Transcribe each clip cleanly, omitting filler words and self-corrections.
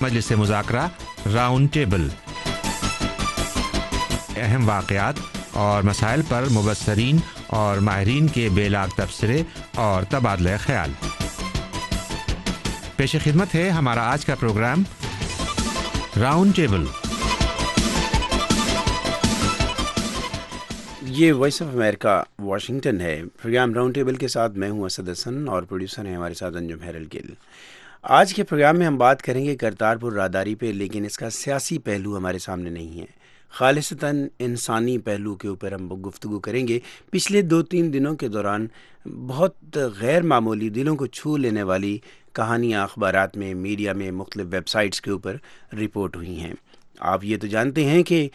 मजलिस मुज़ाकरा round table, अहम वाक़यात और मसाइल पर मुबस्सरीन और माहिरीन के बेलाग तबसरे और तबादला ख्याल। पेश खिदमत है हमारा आज का प्रोग्राम राउंड टेबल। ये वॉइस ऑफ अमेरिका वाशिंगटन है। प्रोग्राम राउंड टेबल के साथ मैं हूं असद हसन और प्रोड्यूसर हैं हमारे साथ अंजुम हैरल गिल। आज के प्रोग्राम में हम बात करेंगे करतारपुर राहदारी पे, लेकिन इसका सियासी पहलू हमारे सामने नहीं है, खालिसतन इंसानी पहलू के ऊपर हम गुफ्तगू करेंगे। पिछले 2-3 दिनों के दौरान बहुत गैर मामूली, दिलों को छू लेने वाली कहानियाँ अखबारात में, मीडिया में, मुख्तलिफ वेबसाइट्स के ऊपर रिपोर्ट हुई हैं। आप ये तो जानते हैं कि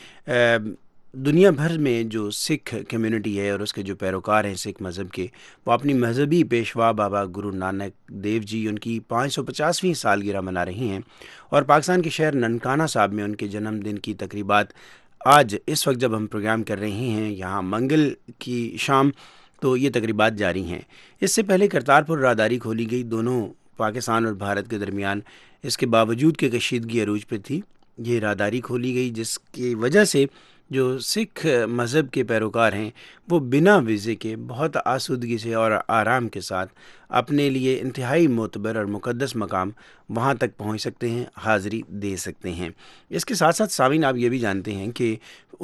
दुनिया भर में जो सिख कम्युनिटी है और उसके जो पैरोकार हैं सिख मज़हब के, वो अपनी मजहबी पेशवा बाबा गुरु नानक देव जी उनकी 550वीं सालगिरह मना रही हैं। और पाकिस्तान के शहर ननकाना साहब में उनके जन्मदिन की तकरीबात आज इस वक्त जब हम प्रोग्राम कर रहे हैं, यहाँ मंगल की शाम, तो ये तकरीबात जारी हैं। इससे पहले करतारपुर राहदारी खोली गई, दोनों पाकिस्तान और भारत के दरमियान, इसके बावजूद कि कशीदगी अरूज पे थी, ये राहदारी खोली गई, जिसकी वजह से जो सिख मज़हब के पैरोकार हैं वो बिना वीज़े के बहुत आसूदगी से और आराम के साथ अपने लिए इंतहाई मोतबर और मुक़द्दस मकाम वहाँ तक पहुँच सकते हैं, हाज़री दे सकते हैं। इसके साथ साथ सामीन, आप ये भी जानते हैं कि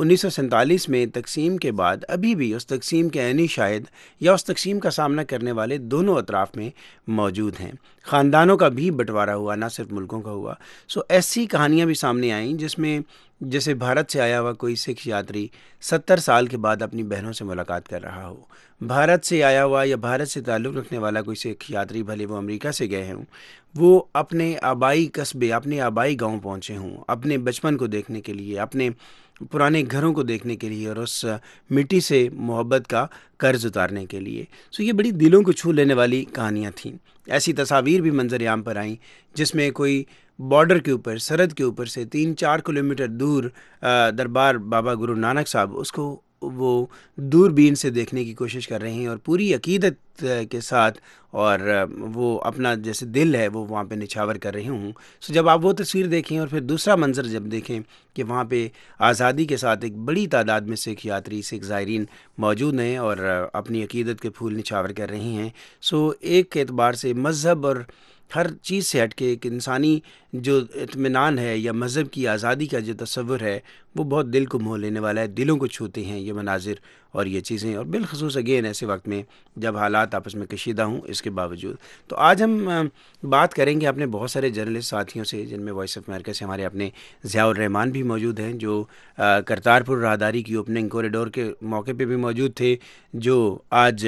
1947 में तकसीम के बाद अभी भी उस तकसीम के ऐनी शाहिद या उस तकसीम का सामना करने वाले दोनों अतराफ़ में मौजूद हैं। ख़ानदानों का भी बंटवारा हुआ, ना सिर्फ मुल्कों का हुआ। सो ऐसी कहानियाँ भी सामने आईं जिसमें जैसे भारत से आया हुआ कोई सिख यात्री 70 साल के बाद अपनी बहनों से मुलाकात कर रहा हो, भारत से आया हुआ या भारत से ताल्लुक़ रखने वाला कोई सिख यात्री, भले वो अमेरिका से गए हों, वो अपने आबाई कस्बे, अपने आबाई गांव पहुंचे हों, अपने बचपन को देखने के लिए, अपने पुराने घरों को देखने के लिए और उस मिट्टी से मोहब्बत का कर्ज उतारने के लिए। सो ये बड़ी दिलों को छू लेने वाली कहानियाँ थीं। ऐसी तस्वीर भी मंजर आम पर आईं जिसमें कोई बॉर्डर के ऊपर, सरहद के ऊपर से 3-4 किलोमीटर दूर दरबार बाबा गुरु नानक साहब, उसको वो दूरबीन से देखने की कोशिश कर रहे हैं और पूरी अकीदत के साथ, और वो अपना जैसे दिल है वो वहाँ पे निछावर कर रहे हूँ। सो जब आप वो तस्वीर देखें और फिर दूसरा मंज़र जब देखें कि वहाँ पे आज़ादी के साथ एक बड़ी तादाद में सिख यात्री, सिख ज़ायरीन मौजूद हैं और अपनी अकीदत के फूल निछावर कर रहे हैं, सो एक एतबार से मज़हब और हर चीज़ से हट के एक इंसानी जो इत्मीनान है या मज़हब की आज़ादी का जो तसव्वुर है वो बहुत दिल को मोह लेने वाला है। दिलों को छूते हैं ये मनाजिर और ये चीज़ें, और बिलखसूस अगेन ऐसे वक्त में जब हालात आपस में कशीदा हूँ इसके बावजूद। तो आज हम बात करेंगे अपने बहुत सारे जर्नलिस्ट साथियों से, जिनमें वॉइस ऑफ अमेरिका से हमारे अपने ज़ियाउर रहमान भी मौजूद हैं, जो करतारपुर राहदारी की ओपनिंग कॉरिडोर के मौके पर भी मौजूद थे, जो आज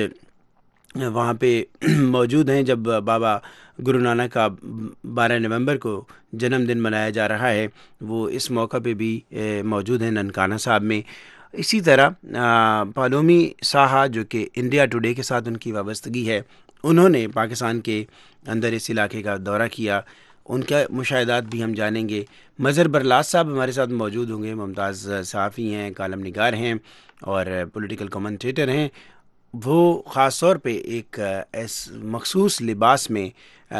वहाँ पे मौजूद हैं जब बाबा गुरु नानक का 12 नवंबर को जन्मदिन मनाया जा रहा है, वो इस मौका पे भी मौजूद हैं ननकाना साहब में। इसी तरह पालोमी साहा, जो कि इंडिया टुडे के साथ उनकी वाबस्तगी है, उन्होंने पाकिस्तान के अंदर इस इलाके का दौरा किया, उनका मुशाहिदात भी हम जानेंगे। मज़हर बरलास साहब हमारे साथ मौजूद होंगे, मुमताज़ सहाफ़ी हैं, कालम निगार हैं और पॉलिटिकल कमेंटेटर हैं। वो ख़ास तौर पे एक मखसूस लिबास में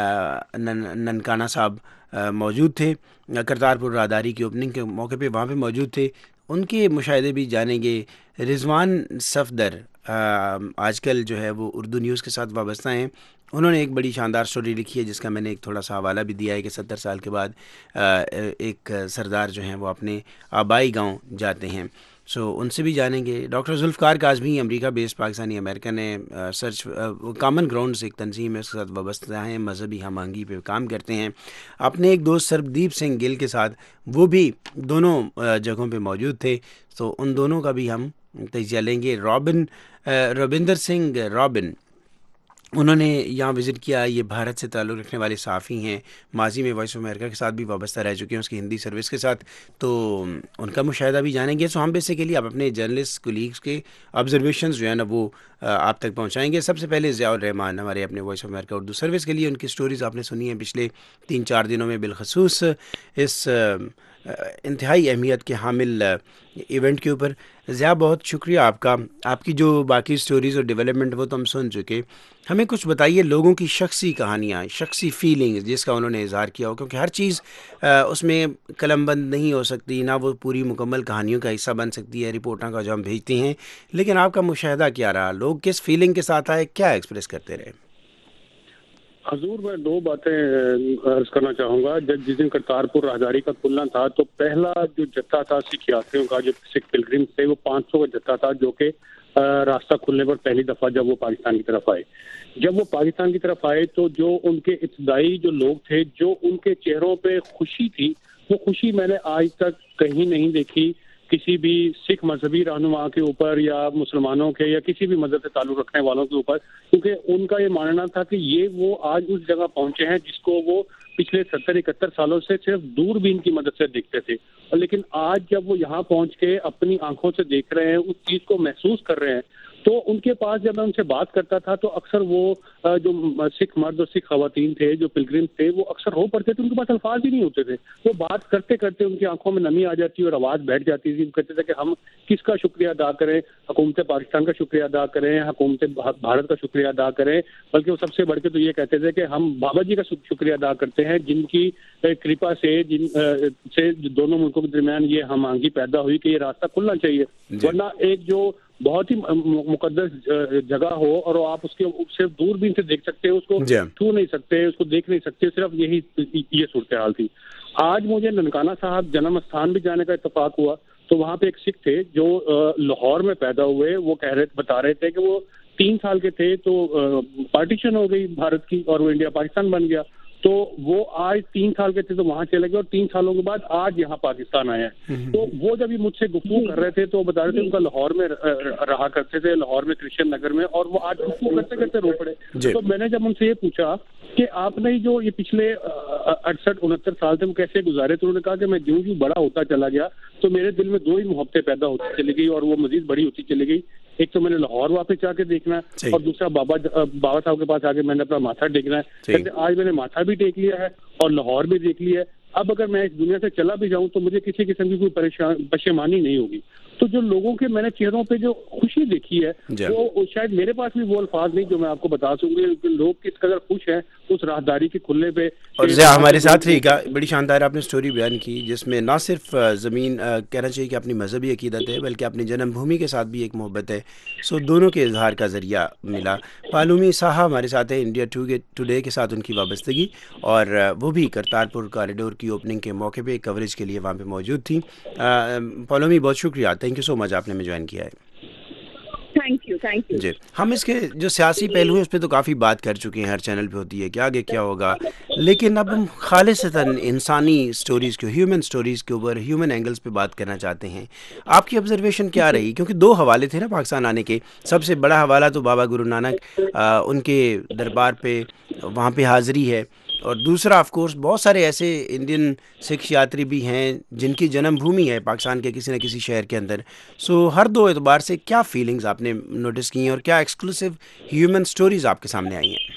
ननकाना साहब मौजूद थे, करतारपुर राहदारी की ओपनिंग के मौके पे वहाँ पे मौजूद थे, उनके मुशाहिदे भी जानेंगे। रिजवान सफदर आजकल जो है वो उर्दू न्यूज़ के साथ वाबस्ता हैं, उन्होंने एक बड़ी शानदार स्टोरी लिखी है जिसका मैंने एक थोड़ा सा हवाला भी दिया है कि 70 साल के बाद एक सरदार जो हैं वो अपने आबाई गांव जाते हैं। सो उनसे भी जानेंगे। Doctor Zulfiqar Kazmi, America based Pakistani American है, सर्च कॉमन ग्राउंड्स एक तंजीम है, उसके साथ वाबस्ता हैं, मजहबी हम आहंगी पे काम करते हैं। अपने एक दोस्त सरबदीप सिंह गिल के साथ वो भी दोनों जगहों पे मौजूद थे, तो उन दोनों का भी हम तजिया लेंगे। रविंदर सिंह रॉबिन, उन्होंने यहाँ विज़िट किया, ये भारत से ताल्लुक़ रखने वाले सहाफ़ी हैं, माजी में वॉइस ऑफ अमेरिका के साथ भी वाबस्ता रह चुके हैं उसकी हिंदी सर्विस के साथ, तो उनका मुशाहिदा भी जानेंगे। सो हम बेसिकली आप अपने जर्नलिस्ट कोलीग्स के ऑब्जर्वेशंस जो है ना वो आप तक पहुँचाएँगे। सबसे पहले ज़ियाउर रहमान, हमारे अपने voice of America Urdu service के लिए, उनकी स्टोरीज़ आपने सुनी हैं पिछले 3-4 दिनों में, बिलखसूस इस انتہائی اہمیت کے حامل ایونٹ کے اوپر. ضیاء بہت شکریہ آپ کا. آپ کی جو باقی سٹوریز اور ڈیولپمنٹ وہ تو ہم سن چکے. ہمیں کچھ بتائیے لوگوں کی شخصی کہانیاں, شخصی فیلنگز جس کا انہوں نے اظہار کیا ہو, کیونکہ ہر چیز اس میں قلم بند نہیں ہو سکتی, نہ وہ پوری مکمل کہانیوں کا حصہ بن سکتی ہے رپورٹوں کا جو ہم بھیجتے ہیں. لیکن آپ کا مشاہدہ کیا رہا, لوگ کس فیلنگ کے ساتھ آئے, کیا ایکسپریس کرتے رہے؟ حضور میں دو باتیں عرض کرنا چاہوں گا. جس دن کرتارپور راہداری کا کھلنا تھا تو پہلا جو جتھا تھا سکھ یاتریوں کا, جو سکھ پلگرم تھے, وہ 500 کا جتھا تھا, جو کہ راستہ کھلنے پر پہلی دفعہ جب وہ پاکستان کی طرف آئے. جب وہ پاکستان کی طرف آئے تو جو ان کے ابتدائی جو لوگ تھے, جو ان کے چہروں پہ خوشی تھی, وہ خوشی میں نے آج تک کہیں نہیں دیکھی کسی بھی سکھ مذہبی رہنما کے اوپر یا مسلمانوں کے یا کسی بھی مذہب سے تعلق رکھنے والوں کے اوپر, کیونکہ ان کا یہ ماننا تھا کہ یہ وہ آج اس جگہ پہنچے ہیں جس کو وہ پچھلے 70-71 سالوں سے صرف دوربین کی مدد سے دیکھتے تھے. لیکن آج جب وہ یہاں پہنچ کے اپنی آنکھوں سے دیکھ رہے ہیں, اس چیز کو محسوس کر رہے ہیں, تو ان کے پاس جب میں ان سے بات کرتا تھا تو اکثر وہ جو سکھ مرد اور سکھ خواتین تھے, جو پلگرم تھے, وہ اکثر رو پڑتے تھے, ان کے پاس الفاظ ہی نہیں ہوتے تھے. وہ بات کرتے کرتے ان کی آنکھوں میں نمی آ جاتی اور آواز بیٹھ جاتی تھی. کہتے تھے کہ ہم کس کا شکریہ ادا کریں, حکومت پاکستان کا شکریہ ادا کریں, حکومت بھارت کا شکریہ ادا کریں, بلکہ وہ سب سے بڑھ کے تو یہ کہتے تھے کہ ہم بابا جی کا شکریہ ادا کرتے ہیں, جن کی کرپا سے دونوں ملکوں کے درمیان یہ ہم آہنگی پیدا ہوئی کہ یہ راستہ کھلنا چاہیے. ورنہ ایک جو بہت ہی مقدس جگہ ہو اور آپ اس کے صرف دوربین سے دیکھ سکتے ہیں, اس کو چھو نہیں سکتے, اس کو دیکھ نہیں سکتے, صرف یہ صورتحال تھی. آج مجھے ننکانہ صاحب جنم استھان بھی جانے کا اتفاق ہوا, تو وہاں پہ ایک سکھ تھے جو لاہور میں پیدا ہوئے. وہ بتا رہے تھے کہ وہ 3 سال کے تھے تو پارٹیشن ہو گئی بھارت کی اور وہ انڈیا پاکستان بن گیا. تو وہ آج 3 سال کے تھے تو وہاں چلے گئے, اور 3 سالوں کے بعد آج یہاں پاکستان آئے ہیں. تو وہ جب مجھ سے گفتگو کر رہے تھے تو بتا رہے تھے ان کا لاہور میں رہا کرتے تھے, لاہور میں کرشن نگر میں, اور وہ آج گفتگو کرتے کرتے رو پڑے. تو میں نے جب ان سے یہ پوچھا کہ آپ نے جو یہ پچھلے 68-69 سال تھے وہ کیسے گزارے, تو انہوں نے کہا کہ میں جوں جوں بڑا ہوتا چلا گیا تو میرے دل میں 2 ہی محبتیں پیدا ہوتی چلی گئی, اور وہ مزید بڑی ہوتی چلی گئی. ایک تو میں نے لاہور واپس جا کے دیکھنا ہے, اور دوسرا بابا صاحب کے پاس آ کے میں نے اپنا ماتھا ٹیکنا ہے. آج میں نے ماتھا بھی ٹیک لیا ہے اور لاہور بھی دیکھ لیا ہے. اب اگر میں اس دنیا سے چلا بھی جاؤں تو مجھے کسی قسم کی کوئی پشیمانی نہیں ہوگی. تو جو لوگوں کے میں نے چہروں پہ جو خوشی دیکھی ہے, وہ شاید میرے پاس بھی وہ الفاظ نہیں جو میں آپ کو بتا سکوں گی, لیکن لوگ کس قدر خوش ہیں اس راہداری کے کھلنے پہ. اور ضیاء ہمارے ساتھ رہی گا, بڑی شاندار آپ نے سٹوری بیان کی جس میں نہ صرف زمین کہنا چاہیے کہ اپنی مذہبی عقیدت ہے, بلکہ اپنی جنم بھومی کے ساتھ بھی ایک محبت ہے. سو دونوں کے اظہار کا ذریعہ ملا. پالومی صاحب ہمارے ساتھ ہیں, انڈیا ٹوڈے کے ساتھ ان کی وابستگی, اور وہ بھی کرتارپور کوریڈور کی اوپننگ کے موقع پہ کوریج کے لیے وہاں پہ موجود تھیں. پالومی بہت شکریہ, تھینک یو سو مچ, آپ نے ہمیں جوائن کیا ہے. Thank you. جی, ہم اس کے جو سیاسی پہلو ہیں اس پہ تو کافی بات کر چکے ہیں, ہر چینل پہ ہوتی ہے کہ آگے کیا ہوگا, لیکن اب ہم خالصتاً انسانی سٹوریز کے, ہیومن سٹوریز کے اوپر, ہیومن اینگلز پہ بات کرنا چاہتے ہیں. آپ کی آبزرویشن کیا رہی, کیونکہ 2 حوالے تھے نا پاکستان آنے کے. سب سے بڑا حوالہ تو بابا گرو نانک, ان کے دربار پہ وہاں پہ حاضری ہے, اور دوسرا آف کورس بہت سارے ایسے انڈین سکھ یاتری بھی ہیں جن کی جنم بھومی ہے پاکستان کے کسی نہ کسی شہر کے اندر. سو ہر 2 اعتبار سے کیا فیلنگز آپ نے نوٹس کی ہیں, اور کیا ایکسکلوسیو ہیومن سٹوریز آپ کے سامنے آئی ہیں؟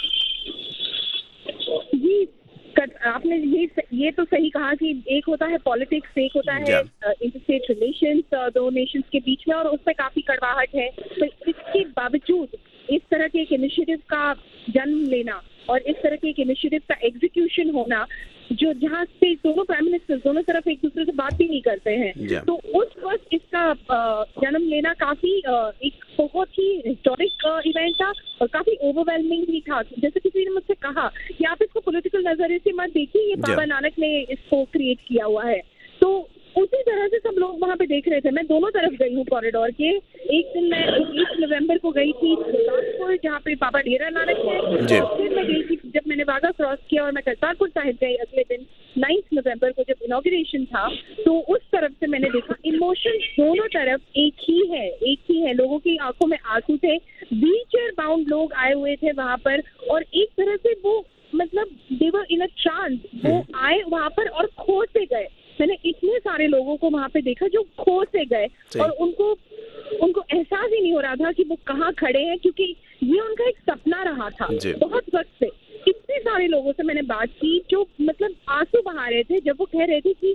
جی, آپ نے یہ تو صحیح کہا کہ ایک ہوتا ہے پالیٹکس, ایک ہوتا ہے انٹر اسٹیٹ ریلیشنز 2 نیشنز کے بیچ میں, اور اس پہ کافی کڑواہٹ ہے. تو اس کے باوجود اس طرح کے ایک انیشیٹو کا جنم لینا اور اس طرح کے ایک انیشیٹو کا ایگزیکیوشن ہونا, جو جہاں سے دونوں پرائم منسٹر دونوں طرف ایک دوسرے سے بات بھی نہیں کرتے ہیں, تو اس وقت اس کا جنم لینا کافی ایک بہت ہی ہسٹورک ایونٹ تھا اور کافی اوور ویلمنگ بھی تھا. جیسے کسی نے مجھ سے کہا کہ آپ اس کو پولیٹیکل نظریے سے مت دیکھیے, یہ بابا نانک نے اس کو کریٹ کیا ہوا ہے. تو اسی طرح سے سب لوگ وہاں پہ دیکھ رہے تھے. میں دونوں طرف گئی ہوں کوریڈور کے. ایک دن میں 21 نومبر کو گئی تھی کرتارپور جہاں پہ بابا ڈیرا نانک ہے, اور پھر میں گئی تھی جب میں نے واگا کراس کیا اور میں کرتارپور صاحب گئی اگلے دن 9 نومبر کو جب انوگریشن تھا. تو اس طرف سے میں نے دیکھا ایموشن دونوں طرف ایک ہی ہے. لوگوں کی آنکھوں میں آنسو تھے, ویل چیئر باؤنڈ لوگ آئے ہوئے تھے وہاں پر, اور ایک طرح سے وہ مطلب دے ور ان اے ٹرانس, وہ آئے وہاں پر اور کھو سے گئے. میں نے اتنے سارے لوگوں کو وہاں پہ دیکھا جو کھو سے گئے, اور ان کو احساس ہی نہیں ہو رہا تھا کہ وہ کہاں کھڑے ہیں, کیونکہ یہ ان کا ایک سپنا رہا تھا بہت وقت سے. اتنے سارے لوگوں سے میں نے بات کی جو مطلب آنسو بہا رہے تھے جب وہ کہہ رہے تھے کہ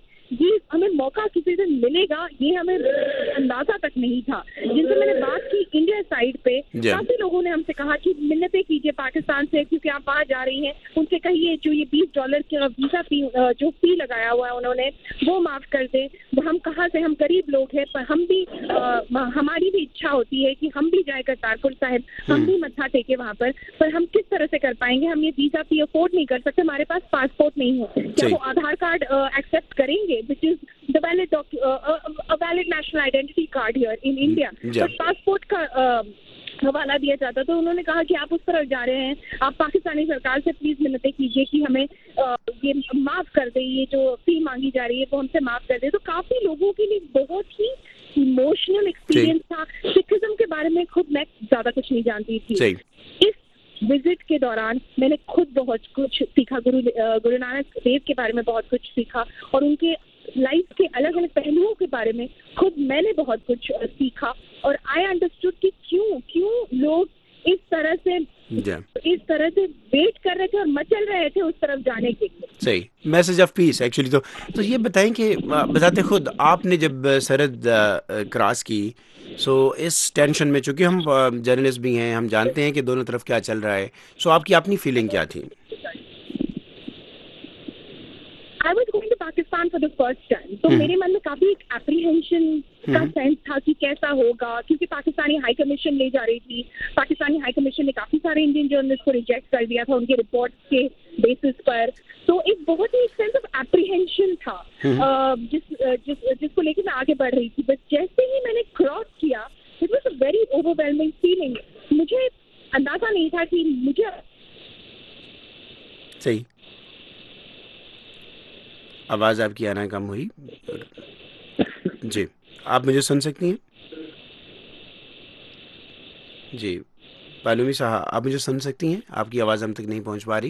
یہ ہمیں موقع کسی دن ملے گا یہ ہمیں اندازہ تک نہیں تھا. جن سے میں نے بات کی انڈیا سائڈ پہ کافی لوگوں نے ہم سے کہا کہ منتیں کیجیے پاکستان سے کیونکہ آپ وہاں جا رہی ہیں, ان سے کہیے جو یہ $20 کا ویزا فی جو فی لگایا ہوا ہے انہوں نے وہ معاف کر دیں. ہم کہاں سے, ہم غریب لوگ ہیں, پر ہم بھی ہماری بھی اچھا ہوتی ہے کہ ہم بھی جائیں کرتارپور صاحب, ہم بھی متھا ٹیکے وہاں پر ہم کس طرح سے کر پائیں گے؟ ہم یہ ویزا فی افورڈ نہیں کر سکتے, ہمارے پاس پاسپورٹ نہیں ہے. کیا وہ آدھار کارڈ ایکسیپٹ کریں گے which is the valid national identity card here in India, but passport کا حوالہ دیا جاتا. تو انہوں نے کہا کہ آپ اس طرف جا رہے ہیں, آپ پاکستانی سرکار سے پلیز منتیں کیجیے کہ ہمیں یہ معاف کر دیں, یہ جو فی مانگی جا رہی ہے وہ ہم سے معاف کر دیں. تو کافی لوگوں کے لیے بہت ہی ایموشنل ایکسپیرینس تھا. سکھزم کے بارے میں خود میں زیادہ کچھ نہیں جانتی تھی. اس وزٹ کے دوران میں نے خود بہت کچھ سیکھا, گرو نانک دیو کے بارے میں بہت کچھ سیکھا, اور ان کے لائف کے الگ الگ پہلوؤں کے بارے میں خود میں نے بہت کچھ سیکھا. اور آئی انڈرسٹوڈ کہ کیوں لوگ اس طرح سے ویٹ کر رہے تھے اور مچل رہے تھے اس طرف جانے کے لیے. صحیح, میسج آف پیس ایکچولی. تو یہ بتائیں کہ بذات خود آپ نے جب سرحد کراس کی, سو اس ٹینشن میں, چونکہ ہم جرنلسٹ بھی ہیں, ہم جانتے ہیں کہ دونوں طرف کیا چل رہا ہے, سو آپ کی اپنی فیلنگ کیا تھی؟ I was going to Pakistan for the first time. تو میرے من میں کافی ایک اپریہینشن کا سینس تھا کہ کیسا ہوگا, کیونکہ پاکستانی ہائی کمیشن لے جا رہی تھی. پاکستانی ہائی کمیشن نے کافی سارے انڈین جرنلسٹ کو ریجیکٹ کر دیا تھا ان کے رپورٹس کے بیسس پر. تو ایک بہت ہی ایک سینس آف اپریہینشن تھا جس کو لے کے میں آگے بڑھ رہی تھی. بس جیسے ہی میں نے کراس کیا, it was a very overwhelming feeling. مجھے اندازہ نہیں تھا کہ مجھے صحیح آواز آپ کی آنا کم ہوئی. جی, آپ مجھے سن سکتی ہیں؟ جی پالومی صاحب, آپ مجھے سن سکتی ہیں؟ آپ کی آواز ہم تک نہیں پہنچ پا رہی.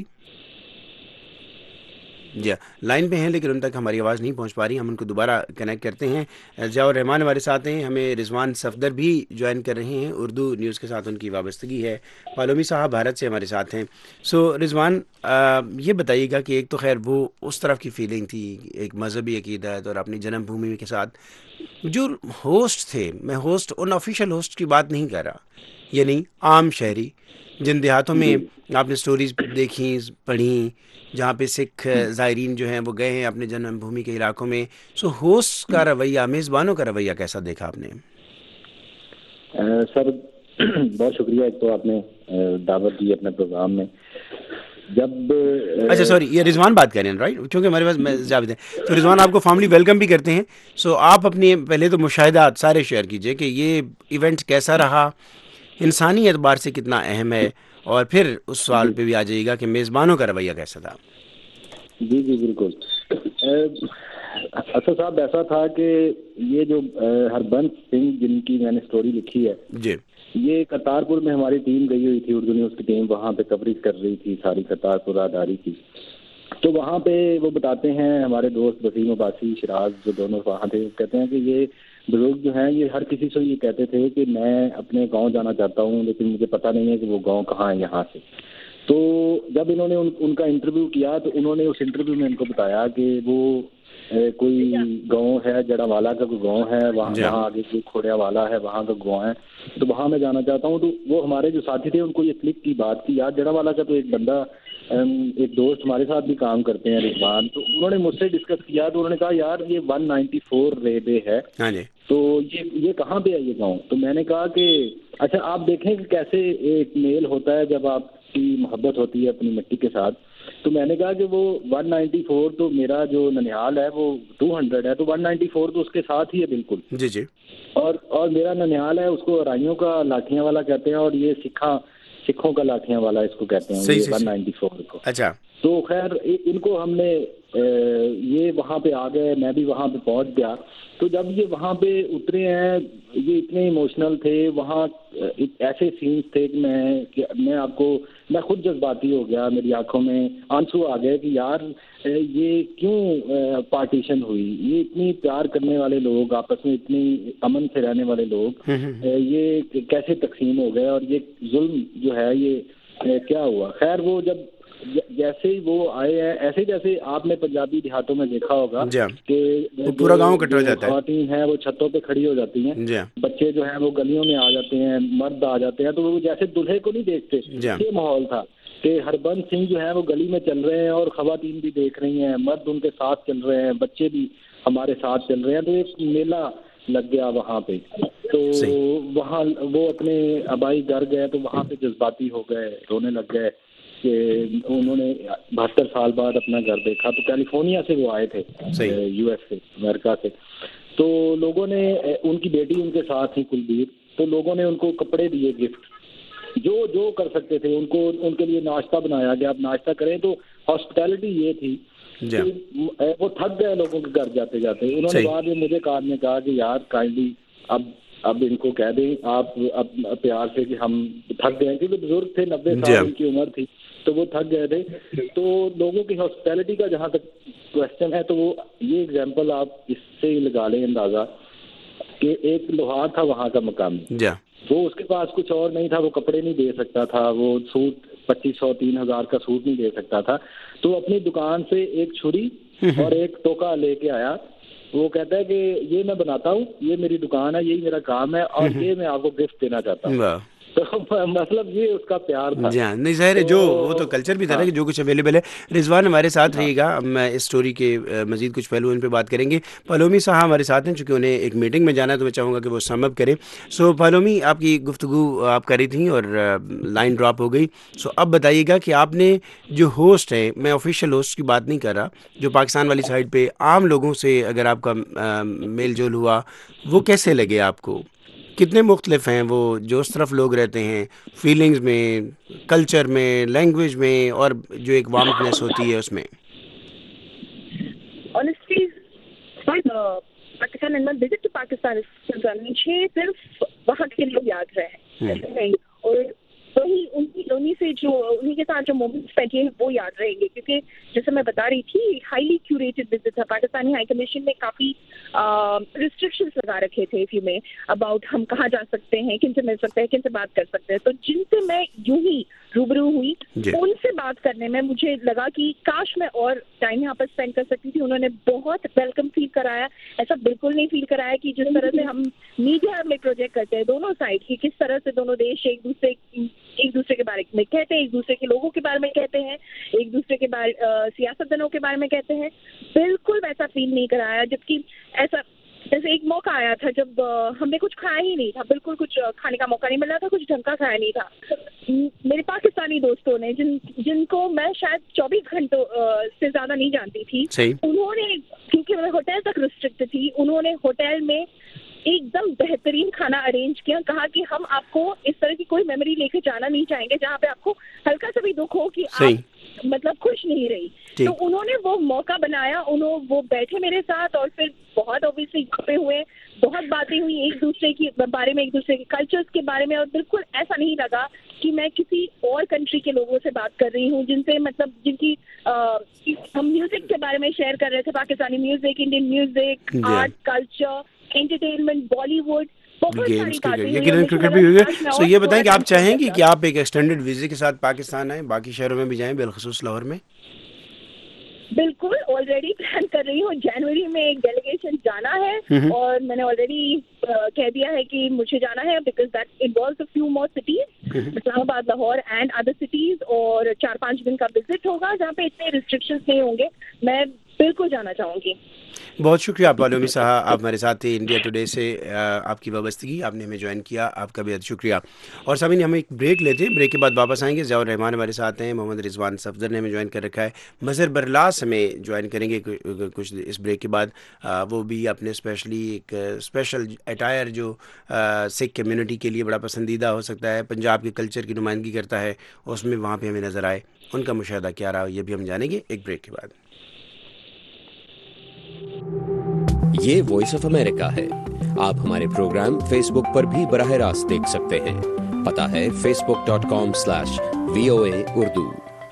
جی لائن پہ ہیں لیکن ان تک ہماری آواز نہیں پہنچ پا رہی. ہم ان کو دوبارہ کنیکٹ کرتے ہیں. ضیاء الرحمان ہمارے ساتھ ہیں, ہمیں رضوان صفدر بھی جوائن کر رہے ہیں, اردو نیوز کے ساتھ ان کی وابستگی ہے. پالومی صاحب بھارت سے ہمارے ساتھ ہیں. سو رضوان, یہ بتائیے گا کہ ایک تو خیر وہ اس طرف کی فیلنگ تھی, ایک مذہبی عقیدت اور اپنی جنم بھومی کے ساتھ جو ہوسٹ تھے, میں ہوسٹ ان آفیشیل ہوسٹ کی بات نہیں کر رہا, یعنی عام شہری جن دیہاتوں میں آپ نے سٹوریز دیکھیں پڑھیں جہاں پہ سکھ زائرین جو ہیں وہ گئے ہیں اپنے جنم بھومی کے علاقوں میں, سو ہوسٹ کا رویہ, میزبانوں کا رویہ کیسا دیکھا آپ نے؟ سر بہت شکریہ, ایک تو آپ نے دعوت دی اپنے پروگرام میں. جب اچھا سوری, یہ رضوان بات کر رہے ہیں رائٹ, کیونکہ ہمارے پاس جاوید ہیں. تو رضوان آپ کو فارملی ویلکم بھی کرتے ہیں. سو آپ اپنے پہلے تو مشاہدات سارے شیئر کیجئے کہ یہ ایونٹ کیسا رہا, انسانی اعتبار سے کتنا اہم ہے, اور پھر اس سوال پہ بھی آ جائیے گا کہ میزبانوں کا رویہ کیسا تھا. جی بالکل. اسد صاحب ایسا تھا کہ یہ جو ہربنس سنگھ جن کی میں نے سٹوری لکھی ہے, جی یہ کرتارپور میں ہماری ٹیم گئی ہوئی تھی, اردو نیوز کی ٹیم وہاں پہ کوریج کر رہی تھی ساری کرتارپور راہداری کی. تو وہاں پہ وہ بتاتے ہیں, ہمارے دوست وسیم عباسی, شراز جو دونوں وہاں تھے, کہتے ہیں کہ یہ بزرگ جو ہیں یہ ہر کسی سے یہ کہتے تھے کہ میں اپنے گاؤں جانا چاہتا ہوں لیکن مجھے پتہ نہیں ہے کہ وہ گاؤں کہاں ہے یہاں سے. تو جب انہوں نے ان کا انٹرویو کیا تو انہوں نے اس انٹرویو میں ان کو بتایا کہ وہ کوئی گاؤں ہے, جڑا والا کا کوئی گاؤں ہے, وہاں آگے کوئی کھوڑیا والا ہے, وہاں کا گاؤں ہے, تو وہاں میں جانا چاہتا ہوں. تو وہ ہمارے جو ساتھی تھے ان کو یہ کلک کی بات کی, یار جڑا والا کا تو ایک بندہ, ایک دوست ہمارے ساتھ بھی کام کرتے ہیں رضوان, تو انہوں نے مجھ سے ڈسکس کیا. تو انہوں نے کہا یار یہ 194 ریبے ہے, تو یہ کہاں پہ ہے یہ گاؤں. تو میں نے کہا کہ اچھا آپ دیکھیں کہ کیسے ایک میل ہوتا ہے جب آپ کی محبت ہوتی ہے اپنی مٹی کے ساتھ. تو میں نے کہا کہ وہ 194 تو میرا جو ننیال ہے وہ 200 ہے, تو 194 تو اس کے ساتھ ہی ہے بالکل. جی اور میرا ننیال ہے, اس کو رائیوں کا لاٹھیاں والا کہتے ہیں, اور یہ سکھوں کا لاٹھیاں والا اس کو کہتے ہیں, 194 کو. اچھا, تو خیر ان کو ہم نے یہ وہاں پہ آ گئے, میں بھی وہاں پہ پہنچ گیا. تو جب یہ وہاں پہ اترے ہیں یہ اتنے ایموشنل تھے, وہاں ایسے سینس تھے کہ میں خود جذباتی ہو گیا, میری آنکھوں میں آنسو آ گئے کہ یار یہ کیوں پارٹیشن ہوئی, یہ اتنی پیار کرنے والے لوگ, آپس میں اتنی امن سے رہنے والے لوگ, یہ کیسے تقسیم ہو گئے, اور یہ ظلم جو ہے یہ کیا ہوا. خیر وہ جب جیسے ہی وہ آئے ہیں ایسے جیسے آپ نے پنجابی دیہاتوں میں دیکھا ہوگا کہ پورا گاؤں اکٹھا ہو جاتا ہے, خواتین ہیں وہ چھتوں پہ کھڑی ہو جاتی ہیں, بچے جو ہیں وہ گلیوں میں آ جاتے ہیں, مرد آ جاتے ہیں, تو وہ جیسے دلہے کو نہیں دیکھتے, یہ ماحول تھا کہ ہربنس سنگھ جو ہیں وہ گلی میں چل رہے ہیں اور خواتین بھی دیکھ رہی ہیں, مرد ان کے ساتھ چل رہے ہیں, بچے بھی ہمارے ساتھ چل رہے ہیں, تو ایک میلہ لگ گیا وہاں پہ. تو وہاں وہ اپنے آبائی گھر گئے تو وہاں پہ جذباتی ہو گئے, رونے لگ گئے کہ انہوں نے 72 سال بعد اپنا گھر دیکھا. تو کیلیفورنیا سے وہ آئے تھے, یو ایس سے, امریکہ سے. تو لوگوں نے, ان کی بیٹی ان کے ساتھ ہی کلبیر, تو لوگوں نے ان کو کپڑے دیے گفٹ, جو کر سکتے تھے ان کو, ان کے لیے ناشتہ بنایا گیا, آپ ناشتہ کریں. تو ہاسپٹیلٹی یہ تھی کہ وہ تھک گئے لوگوں کے گھر جاتے جاتے. انہوں نے بعد میں مجھے کہا کہ یار کائنڈلی اب ان کو کہہ دیں آپ اب پیار سے کہ ہم تھک گئے, کیونکہ بزرگ تھے, 90 سال ان کی عمر تھی, تو وہ تھک گئے تھے. تو لوگوں کی ہاسپٹیلٹی کا جہاں تک کوشچن ہے, تو وہ یہ ایگزامپل آپ اس سے ہی لگا لیں اندازہ کہ ایک لوہار تھا وہاں کا مقامی, وہ اس کے پاس کچھ اور نہیں تھا, وہ کپڑے نہیں دے سکتا تھا, وہ سوٹ 2500-3000 کا سوٹ نہیں دے سکتا تھا. تو اپنی دکان سے ایک چھری اور ایک ٹوکا لے کے آیا. وہ کہتا ہے کہ یہ میں بناتا ہوں, یہ میری دکان ہے, یہی میرا کام ہے, اور یہ میں آپ کو گفٹ دینا چاہتا ہوں. تو مطلب یہ اس کا پیار تھا. نہیں ظاہر ہے, جو وہ تو کلچر بھی تھا نا کہ جو کچھ اویلیبل ہے. رضوان ہمارے ساتھ رہے گا, میں اس اسٹوری کے مزید کچھ پہلو ان پہ بات کریں گے. پالومی صاحب ہمارے ساتھ ہیں, چونکہ انہیں ایک میٹنگ میں جانا ہے تو میں چاہوں گا کہ وہ سم اپ کریں. سو پالومی, آپ کی گفتگو آپ کر رہی تھیں اور لائن ڈراپ ہو گئی. سو اب بتائیے گا کہ آپ نے جو ہوسٹ ہے, میں آفیشیل ہوسٹ کی بات نہیں کر رہا, جو پاکستان والی سائڈ پہ عام لوگوں سے اگر آپ کا میل جول ہوا, وہ کیسے لگے آپ کو؟ کتنے مختلف ہیں وہ, جو اس طرف لوگ رہتے ہیں, فیلنگز میں, کلچر میں, لینگویج میں, اور جو ایک وارمتھنس ہوتی ہے اس میں؟ Honestly, Pakistan and visit to Pakistan مجھے صرف وہاں کے لوگ یاد رہے, اور وہی انہیں سے جو انہیں کے ساتھ جو مومنٹس بیٹھے ہیں وہ یاد رہیں گے. کیونکہ جیسے میں بتا رہی تھی, ہائیلی کیوریٹڈ وزٹ تھا. پاکستانی ہائی کمیشن نے کافی ریسٹرکشنس لگا رکھے تھے فی میں اباؤٹ ہم کہاں جا سکتے ہیں, کن سے مل سکتے ہیں, کن سے بات کر سکتے ہیں. تو جن سے میں یوں ہی روبرو ہوئی, ان سے بات کرنے میں مجھے لگا کہ کاش میں اور ٹائم یہاں پر اسپینڈ کر سکتی تھی. انہوں نے بہت ویلکم فیل کرایا, ایسا بالکل نہیں فیل کرایا کہ جس طرح سے ہم میڈیا میں پروجیکٹ کرتے ہیں دونوں سائڈ کی, کس طرح سے دونوں دیش ایک دوسرے کے بارے میں کہتے ہیں, ایک دوسرے کے لوگوں کے بارے میں کہتے ہیں, ایک دوسرے کے بارے سیاست دانوں کے بارے میں کہتے ہیں. بالکل ویسا فیل نہیں کرایا. جبکہ ایسا جیسے ایک موقع آیا تھا جب ہم نے کچھ کھایا ہی نہیں تھا, بالکل کچھ کھانے کا موقع نہیں مل رہا تھا, کچھ ڈھنگ کا کھایا نہیں تھا. میرے پاکستانی دوستوں نے جن کو میں شاید 24 گھنٹوں سے زیادہ نہیں جانتی تھی, انہوں نے, کیونکہ میں ہوٹل تک ریسٹرکٹ تھی, انہوں نے ہوٹل میں ایک دم بہترین کھانا ارینج کیا. کہا کہ ہم آپ کو اس طرح کی کوئی میموری لے کے جانا نہیں چاہیں گے جہاں پہ آپ کو ہلکا سا بھی دکھ ہو کہ آپ مطلب خوش نہیں رہی. تو انہوں نے وہ موقع بنایا, وہ بیٹھے میرے ساتھ, اور پھر بہت اوبیسلی گپے ہوئے, بہت باتیں ہوئی ایک دوسرے کے بارے میں, ایک دوسرے کے کلچرز کے بارے میں. اور بالکل ایسا نہیں لگا کہ میں کسی اور کنٹری کے لوگوں سے بات کر رہی ہوں, جن سے مطلب جن کی ہم میوزک کے بارے میں شیئر کر رہے تھے, Pakistani music, Indian music, art, culture, entertainment, Bollywood, games cricket بھی ہوئی ہے. سو یہ بتائیں کہ آپ چاہیں گے کہ آپ ایک ایکسٹینڈیڈ ویزے کے ساتھ پاکستان آئیں, باقی شہروں میں بھی جائیں, بالخصوص لاہور میں؟ بالکل, آلریڈی پلان کر رہی ہوں. جنوری میں ایک ڈیلیگیشن جانا ہے, اور میں نے آلریڈی کہہ دیا ہے کہ مجھے جانا ہے, because that involves a few more cities, Islamabad, Lahore and other cities, اور 4-5 دن کا وزٹ ہوگا جہاں پہ اتنے ریسٹرکشنز نہیں ہوں گے. میں بالکل جانا چاہوں گی. بہت شکریہ پالومی صاحب, آپ ہمارے ساتھ تھے انڈیا ٹوڈے سے. آپ کی وابستگی, آپ نے ہمیں جوائن کیا, آپ کا بہت شکریہ. اور سامعین, ہم ایک بریک لیتے ہیں, بریک کے بعد واپس آئیں گے. ضیاء الرحمان ہمارے ساتھ ہیں, محمد رضوان صفدر نے ہمیں جوائن کر رکھا ہے, مظہر برلاس ہمیں جوائن کریں گے کچھ اس بریک کے بعد. وہ بھی اپنے ایک اسپیشل اٹائر جو سکھ کمیونٹی کے لیے بڑا پسندیدہ ہو سکتا ہے, پنجاب کے کلچر کی نمائندگی کرتا ہے, اس میں وہاں پہ ہمیں نظر آئے, ان کا مشاہدہ کیا رہا, یہ بھی ہم جانیں گے ایک بریک کے بعد. یہ وائس آف امریکہ ہے. آپ ہمارے پروگرام فیس بک پر بھی براہ راست دیکھ سکتے ہیں. پتہ ہے facebook.com/VOA Urdu.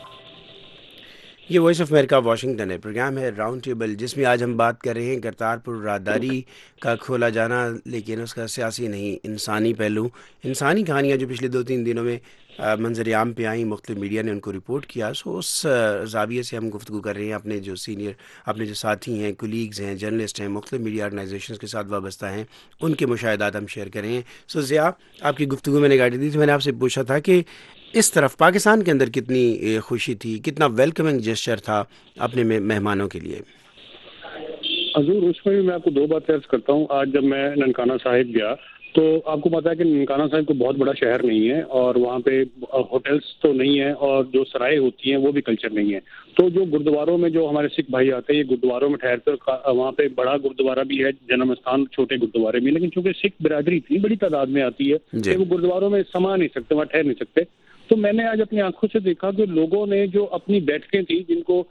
یہ وائس آف امریکہ واشنگٹن ہے. پروگرام ہے راؤنڈ ٹیبل, جس میں آج ہم بات کر رہے ہیں کرتارپور راہداری کا کھولا جانا, لیکن اس کا سیاسی نہیں, انسانی پہلو, انسانی کہانیاں جو پچھلے 2-3 دنوں میں منظر عام پہ آئیں، مختلف میڈیا نے ان کو رپورٹ کیا. سو اس زاویے سے ہم گفتگو کر رہے ہیں. اپنے جو ساتھی ہیں، کولیگز ہیں، جرنلسٹ ہیں، مختلف میڈیا آرگنائزیشنز کے ساتھ وابستہ ہیں، ان کے مشاہدات ہم شیئر کر رہے ہیں. سو ضیاء، آپ کی گفتگو میں نے گاڑی دی تھی، میں نے آپ سے پوچھا تھا کہ اس طرف پاکستان کے اندر کتنی خوشی تھی، کتنا ویلکمنگ جسچر تھا اپنے مہمانوں کے لیے. حضور، اس میں بھی میں آپ کو دو باتیں عرض کرتا ہوں. آج جب میں ننکانہ صاحب گیا تو آپ کو پتا ہے کہ ننکانہ صاحب کو بہت بڑا شہر نہیں ہے، اور وہاں پہ ہوٹلس تو نہیں ہیں، اور جو سرائے ہوتی ہیں وہ بھی کلچر نہیں ہے. تو جو گردواروں میں جو ہمارے سکھ بھائی آتے ہیں، یہ گردواروں میں ٹھہرتے، وہاں پہ بڑا گردوارہ بھی ہے، جنم استھان چھوٹے گردوارے میں، لیکن چونکہ سکھ برادری اتنی بڑی تعداد میں آتی ہے کہ وہ گردواروں میں سما نہیں سکتے، وہاں ٹھہر نہیں سکتے. تو میں نے آج اپنی آنکھوں سے دیکھا کہ لوگوں نے جو اپنی بیٹھکیں تھیں، جن کو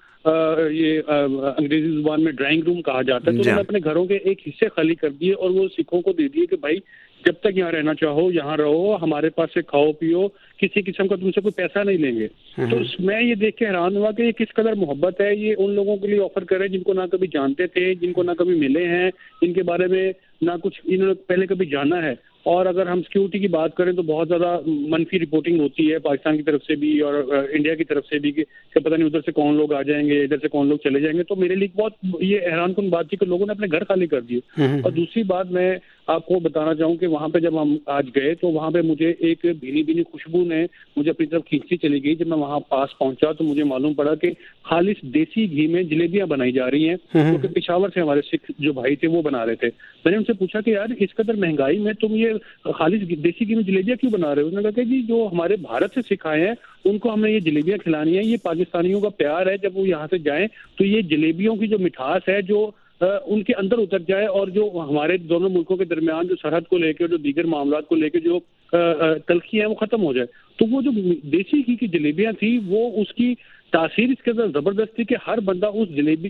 یہ انگریزی زبان میں ڈرائنگ روم کہا جاتا ہے، تو انہوں نے اپنے گھروں کے ایک حصے خالی کر دیے اور وہ سکھوں کو دے دیے کہ بھائی جب تک یہاں رہنا چاہو یہاں رہو، ہمارے پاس سے کھاؤ پیو، کسی قسم کا تم سے کوئی پیسہ نہیں لیں گے. تو میں یہ دیکھ کے حیران ہوا کہ یہ کس قدر محبت ہے. یہ ان لوگوں کے لیے آفر کر رہے ہیں جن کو نہ کبھی جانتے تھے، جن کو نہ کبھی ملے ہیں، جن کے بارے میں نہ کچھ انہوں نے پہلے کبھی جانا ہے. اور اگر ہم سیکیورٹی کی بات کریں تو بہت زیادہ منفی رپورٹنگ ہوتی ہے پاکستان کی طرف سے بھی اور انڈیا کی طرف سے بھی کہ پتہ نہیں ادھر سے کون لوگ آ جائیں گے، ادھر سے کون لوگ چلے جائیں گے. تو میرے لیے بہت یہ حیران کن بات تھی کہ لوگوں نے اپنے گھر خالی کر دیے. اور دوسری بات میں آپ کو بتانا چاہوں کہ وہاں پہ جب ہم آج گئے تو وہاں پہ مجھے ایک بھینی بھینی خوشبو نے مجھے اپنی طرف کھینچتی چلی گئی. جب میں وہاں پاس پہنچا تو مجھے معلوم پڑا کہ خالص دیسی گھی میں جلیبیاں بنائی جا رہی ہیں، کیونکہ پشاور سے ہمارے سکھ جو بھائی تھے وہ بنا رہے تھے. میں نے ان سے پوچھا کہ یار اس قدر مہنگائی میں تم یہ خالص دیسی گھی میں جلیبیاں کیوں بنا رہے ہو؟ انہوں نے کہا کہ جی جو ہمارے بھارت سے سکھ آئے ہیں ان کو ہم نے یہ جلیبیاں کھلانی ہیں، یہ پاکستانیوں کا پیار ہے، جب وہ یہاں سے جائیں تو یہ جلیبیوں کی جو مٹھاس ہے جو ان کے اندر اتر جائے، اور جو ہمارے دونوں ملکوں کے درمیان جو سرحد کو لے کے جو دیگر معاملات کو لے کے جو تلخی ہے وہ ختم ہو جائے. تو وہ جو دیسی گھی کی جلیبیاں تھیں وہ اس کی تاثیر اس کے اندر زبردست تھی کہ ہر بندہ اس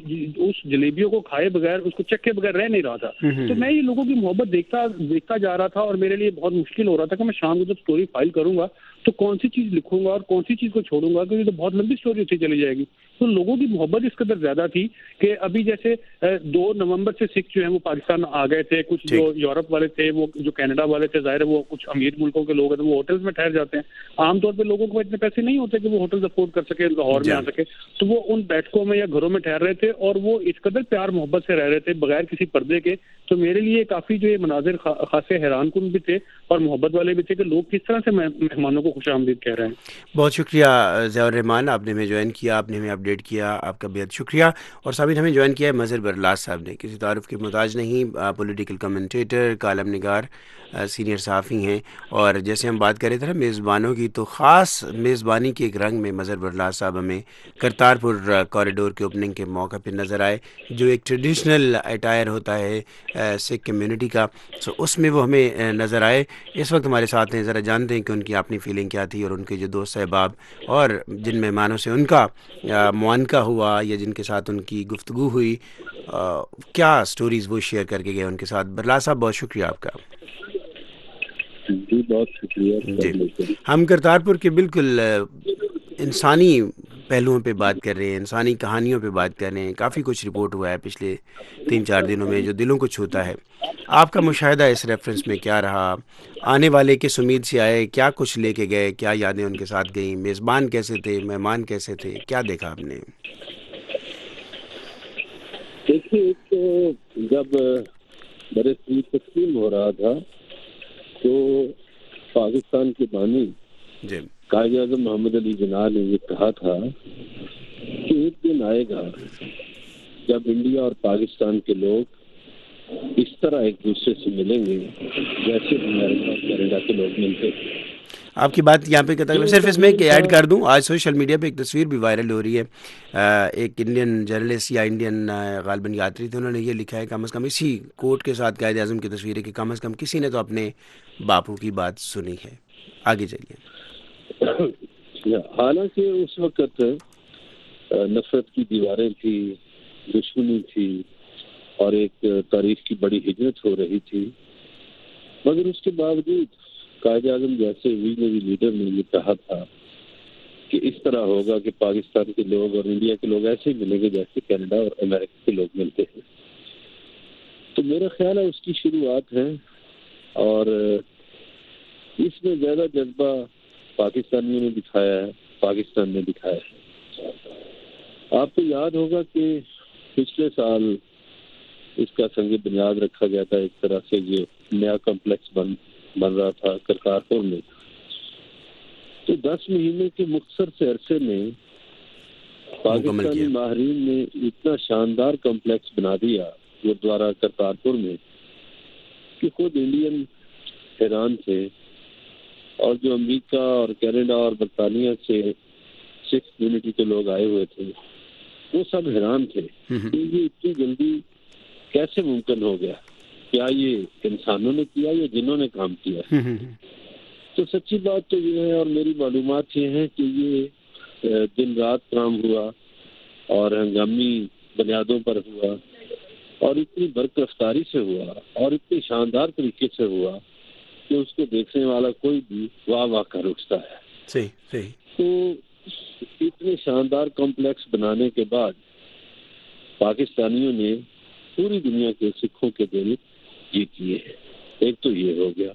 جلیبیوں کو کھائے بغیر، اس کو چکھے بغیر رہ نہیں رہا تھا. تو میں یہ لوگوں کی محبت دیکھتا جا رہا تھا، اور میرے لیے بہت مشکل ہو رہا تھا کہ میں شام کو جب سٹوری فائل کروں گا تو کون سی چیز لکھوں گا اور کون سی چیز کو چھوڑوں گا، کیونکہ تو بہت لمبی سٹوری ہوتی چلی جائے گی. تو لوگوں کی محبت اس قدر زیادہ تھی کہ ابھی جیسے 2 نومبر سے سکھ جو ہیں وہ پاکستان آ گئے تھے، کچھ جو یورپ والے تھے، وہ جو کینیڈا والے تھے، ظاہر ہے وہ کچھ امیر ملکوں کے لوگ ہیں وہ ہوٹلز میں ٹھہر جاتے ہیں. عام طور پہ لوگوں کو اتنے پیسے نہیں ہوتے کہ وہ ہوٹلز افورڈ کر سکے، لاہور میں آ سکے، تو وہ ان بیٹھکوں میں یا گھروں میں ٹھہر رہے تھے اور وہ اس قدر پیار محبت سے رہ رہے تھے بغیر کسی پردے کے. تو میرے لیے کافی جو یہ مناظر خاصے حیران کن بھی تھے اور محبت والے بھی تھے کہ لوگ کس طرح سے مہمانوں کو خوش آمدید کہہ رہے ہیں. بہت شکریہ ضیاء الرحمان، آپ نے ہمیں جوائن کیا، آپ نے ہمیں اپڈیٹ کیا، آپ کا بہت شکریہ. اور سامعین ہمیں جوائن کیا ہے مظہر برلاس صاحب نے، کسی تعارف کے محتاج نہیں، پولیٹیکل کمنٹیٹر، کالم نگار، سینئر صحافی ہیں. اور جیسے ہم بات کر رہے تھے نا میزبانوں کی، تو خاص میزبانی کے ایک رنگ میں مظہر برلاس صاحب ہمیں کرتارپور کوریڈور کے اوپننگ کے موقع پہ نظر آئے، جو ایک ٹریڈیشنل اٹائر ہوتا ہے سکھ کمیونٹی کا. سو اس میں وہ ہمیں نظر آئے. اس وقت ہمارے ساتھ ہیں، ذرا جانتے ہیں کہ ان کی اپنی فیلنگ کیا تھی اور ان کے جو دوست احباب اور جن مہمانوں سے ان کا معانقہ ہوا یا جن کے ساتھ ان کی گفتگو ہوئی، کیا سٹوریز وہ شیئر کر کے گئے ان کے ساتھ. برلاس صاحب بہت شکریہ آپ کا. جی بہت شکریہ. جی ہم کرتارپور کے بالکل انسانی پہلوؤں پہ بات کر رہے ہیں، انسانی کہانیوں پہ بات کر رہے ہیں. کافی کچھ رپورٹ ہوا ہے پچھلے 3-4 دنوں میں جو دلوں کو چھوتا ہے. آپ کا مشاہدہ اس ریفرنس میں کیا رہا؟ آنے والے کس امید سے آئے؟ کیا کچھ لے کے گئے؟ کیا یادیں ان کے ساتھ گئیں؟ میزبان کیسے تھے؟ مہمان کیسے تھے؟ کیا دیکھا آپ نے؟ دیکھیے جب برے صغیر تقسیم ہو رہا تھا تو پاکستان کے بانی قائد اعظم محمد علی جناح نے یہ کہا تھا کہ ایک دن آئے گا جب انڈیا اور پاکستان کے لوگ اس طرح ایک دوسرے سے ملیں گے جیسے امریکہ اور کینیڈا کے لوگ ملتے ہیں. آپ کی بات یہاں پہ صرف اس میں ایڈ کر دوں، آج سوشل میڈیا پہ ایک تصویر بھی وائرل ہو رہی ہے. ایک انڈین جرنلسٹ یا انڈین غالباً یاتری تھے، انہوں نے یہ لکھا ہے کم از کم اسی کوٹ کے ساتھ قائد اعظم کی تصویر ہے کہ کم از کم کسی نے تو اپنے باپو کی بات سنی ہے. آگے چلیے. حالانکہ اس وقت نفرت کی دیواریں تھی، دشمنی تھی اور ایک تاریخ کی بڑی ہجرت ہو رہی تھی، مگر اس کے باوجود قائد اعظم جیسے ویژنری لیڈر نے یہ کہا تھا کہ اس طرح ہوگا کہ پاکستان کے لوگ اور انڈیا کے لوگ ایسے ہی ملیں گے جیسے کینیڈا اور امریکہ کے لوگ ملتے ہیں. تو میرا خیال ہے اس کی شروعات ہے اور اس میں زیادہ جذبہ پاکستانیوں نے دکھایا ہے، پاکستان نے دکھایا ہے۔ آپ کو یاد ہوگا کہ پچھلے سال اس کا سنگ بنیاد رکھا گیا تھا، ایک طرح سے جو نیا کمپلیکس بن رہا تھا کرتارپور میں، تو 10 مہینے کے مختصر سے عرصے میں پاکستانی ماہرین نے اتنا شاندار کمپلیکس بنا دیا گرودوارہ کرتارپور میں کہ خود انڈین حیران تھے، اور جو امریکہ اور کینیڈا اور برطانیہ سے سکھ کمیونٹی کے لوگ آئے ہوئے تھے وہ سب حیران تھے کہ یہ اتنی جلدی کیسے ممکن ہو گیا، کیا یہ انسانوں نے کیا یا جنہوں نے کام کیا؟ تو سچی بات تو یہ ہے، اور میری معلومات یہ ہیں کہ یہ دن رات کام ہوا اور ہنگامی بنیادوں پر ہوا اور اتنی برق رفتاری سے ہوا اور اتنی شاندار طریقے سے ہوا کہ اس کو دیکھنے والا کوئی بھی واہ واہ کر اٹھتا ہے۔ صحیح۔ تو اتنے شاندار کمپلیکس بنانے کے بعد پاکستانیوں نے پوری دنیا کے سکھوں کے دل جیت لیے۔ ایک تو یہ ہو گیا۔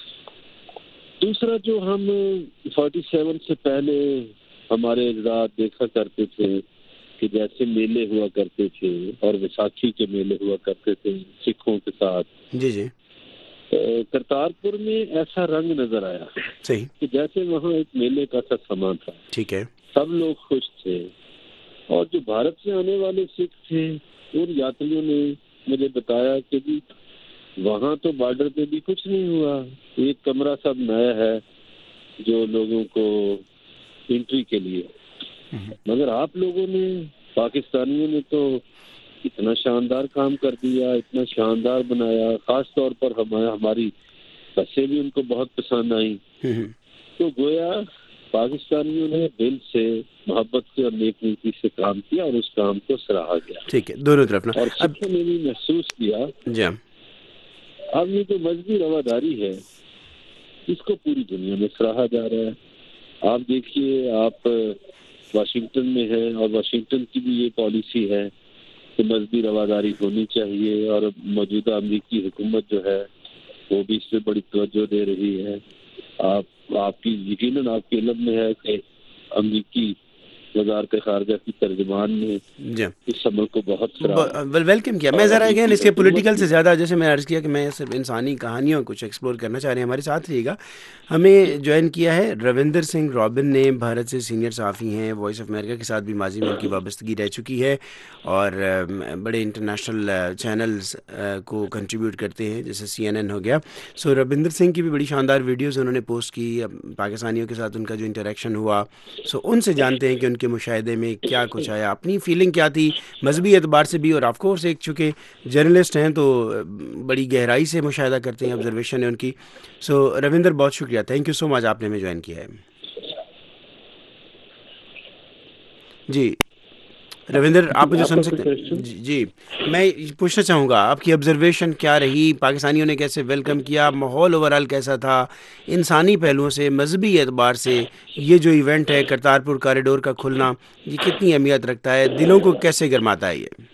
دوسرا، جو ہم 47 سے پہلے ہمارے اجداد دیکھا کرتے تھے کہ جیسے میلے ہوا کرتے تھے اور ویساکھی کے میلے ہوا کرتے تھے سکھوں کے ساتھ، جی کرتارپور میں ایسا رنگ نظر آیا کہ جیسے وہاں ایک میلے کا سا سما تھا۔ ٹھیک ہے، سب لوگ خوش تھے، اور جو بھارت سے آنے والے سکھ تھے ان یاتریوں نے مجھے بتایا کہ جی وہاں تو بارڈر پہ بھی کچھ نہیں ہوا، ایک کمرہ سب نیا ہے جو لوگوں کو انٹری کے لیے، مگر آپ لوگوں نے، پاکستانیوں نے تو اتنا شاندار کام کر دیا، اتنا شاندار بنایا، خاص طور پر ہماری بسیں بھی ان کو بہت پسند آئیں۔ تو گویا پاکستانیوں نے دل سے، محبت سے اور نیک نیتی سے کام کیا اور اس کام کو سراہا گیا۔ ٹھیک ہے، دونوں طرف اور سکھوں نے بھی محسوس کیا اب یہ جو مذہبی رواداری ہے اس کو پوری دنیا میں سراہا جا رہا ہے۔ آپ دیکھیے، آپ واشنگٹن میں ہیں اور واشنگٹن کی بھی یہ پالیسی ہے کہ مذہبی رواداری ہونی چاہیے، اور موجودہ امریکی حکومت جو ہے وہ بھی اس سے بڑی توجہ دے رہی ہے۔ آپ کی یقیناً آپ کے علم میں ہے کہ امریکی وزارت خارجہ کی ترجمان نے اس عمل کو بہت ویلکم کیا۔ میں ذرا اگین اس کے پولیٹیکل سے زیادہ، جیسے میں عرض کیا کہ میں صرف انسانی کہانیوں کچھ ایکسپلور کرنا چاہ رہے ہیں، ہمارے ساتھ رہیے گا۔ ہمیں جوائن کیا ہے روندر سنگھ رابن نے، بھارت سے سینئر صحافی ہیں، وائس آف امریکہ کے ساتھ بھی ماضی میں ان کی وابستگی رہ چکی ہے، اور بڑے انٹرنیشنل چینلز کو کنٹریبیوٹ کرتے ہیں جیسے CNN ہو گیا۔ سو روندر سنگھ کی بھی بڑی شاندار ویڈیوز انہوں نے پوسٹ کی پاکستانیوں کے ساتھ، ان کا جو انٹریکشن ہوا، سو ان سے جانتے ہیں کہ ان کے مشاہدے میں کیا کچھ آیا، اپنی فیلنگ کیا تھی مذہبی اعتبار سے بھی، اور آف کورس ایک چونکہ جرنلسٹ ہیں تو بڑی گہرائی سے مشاہدہ کرتے ہیں، آبزرویشن ہے ان کی۔ سو روندر بہت شکریہ، تھینک یو سو مچ، آپ نے ہمیں جوائن کیا ہے۔ جی روندر، آپ مجھے سن سکتے ہیں؟ جی میں پوچھنا چاہوں گا آپ کی آبزرویشن کیا رہی، پاکستانیوں نے کیسے ویلکم کیا، ماحول اوورآل کیسا تھا، انسانی پہلوؤں سے، مذہبی اعتبار سے یہ جو ایونٹ ہے کرتارپور کاریڈور کا کھلنا، یہ کتنی اہمیت رکھتا ہے، دلوں کو کیسے گرماتا ہے؟ یہ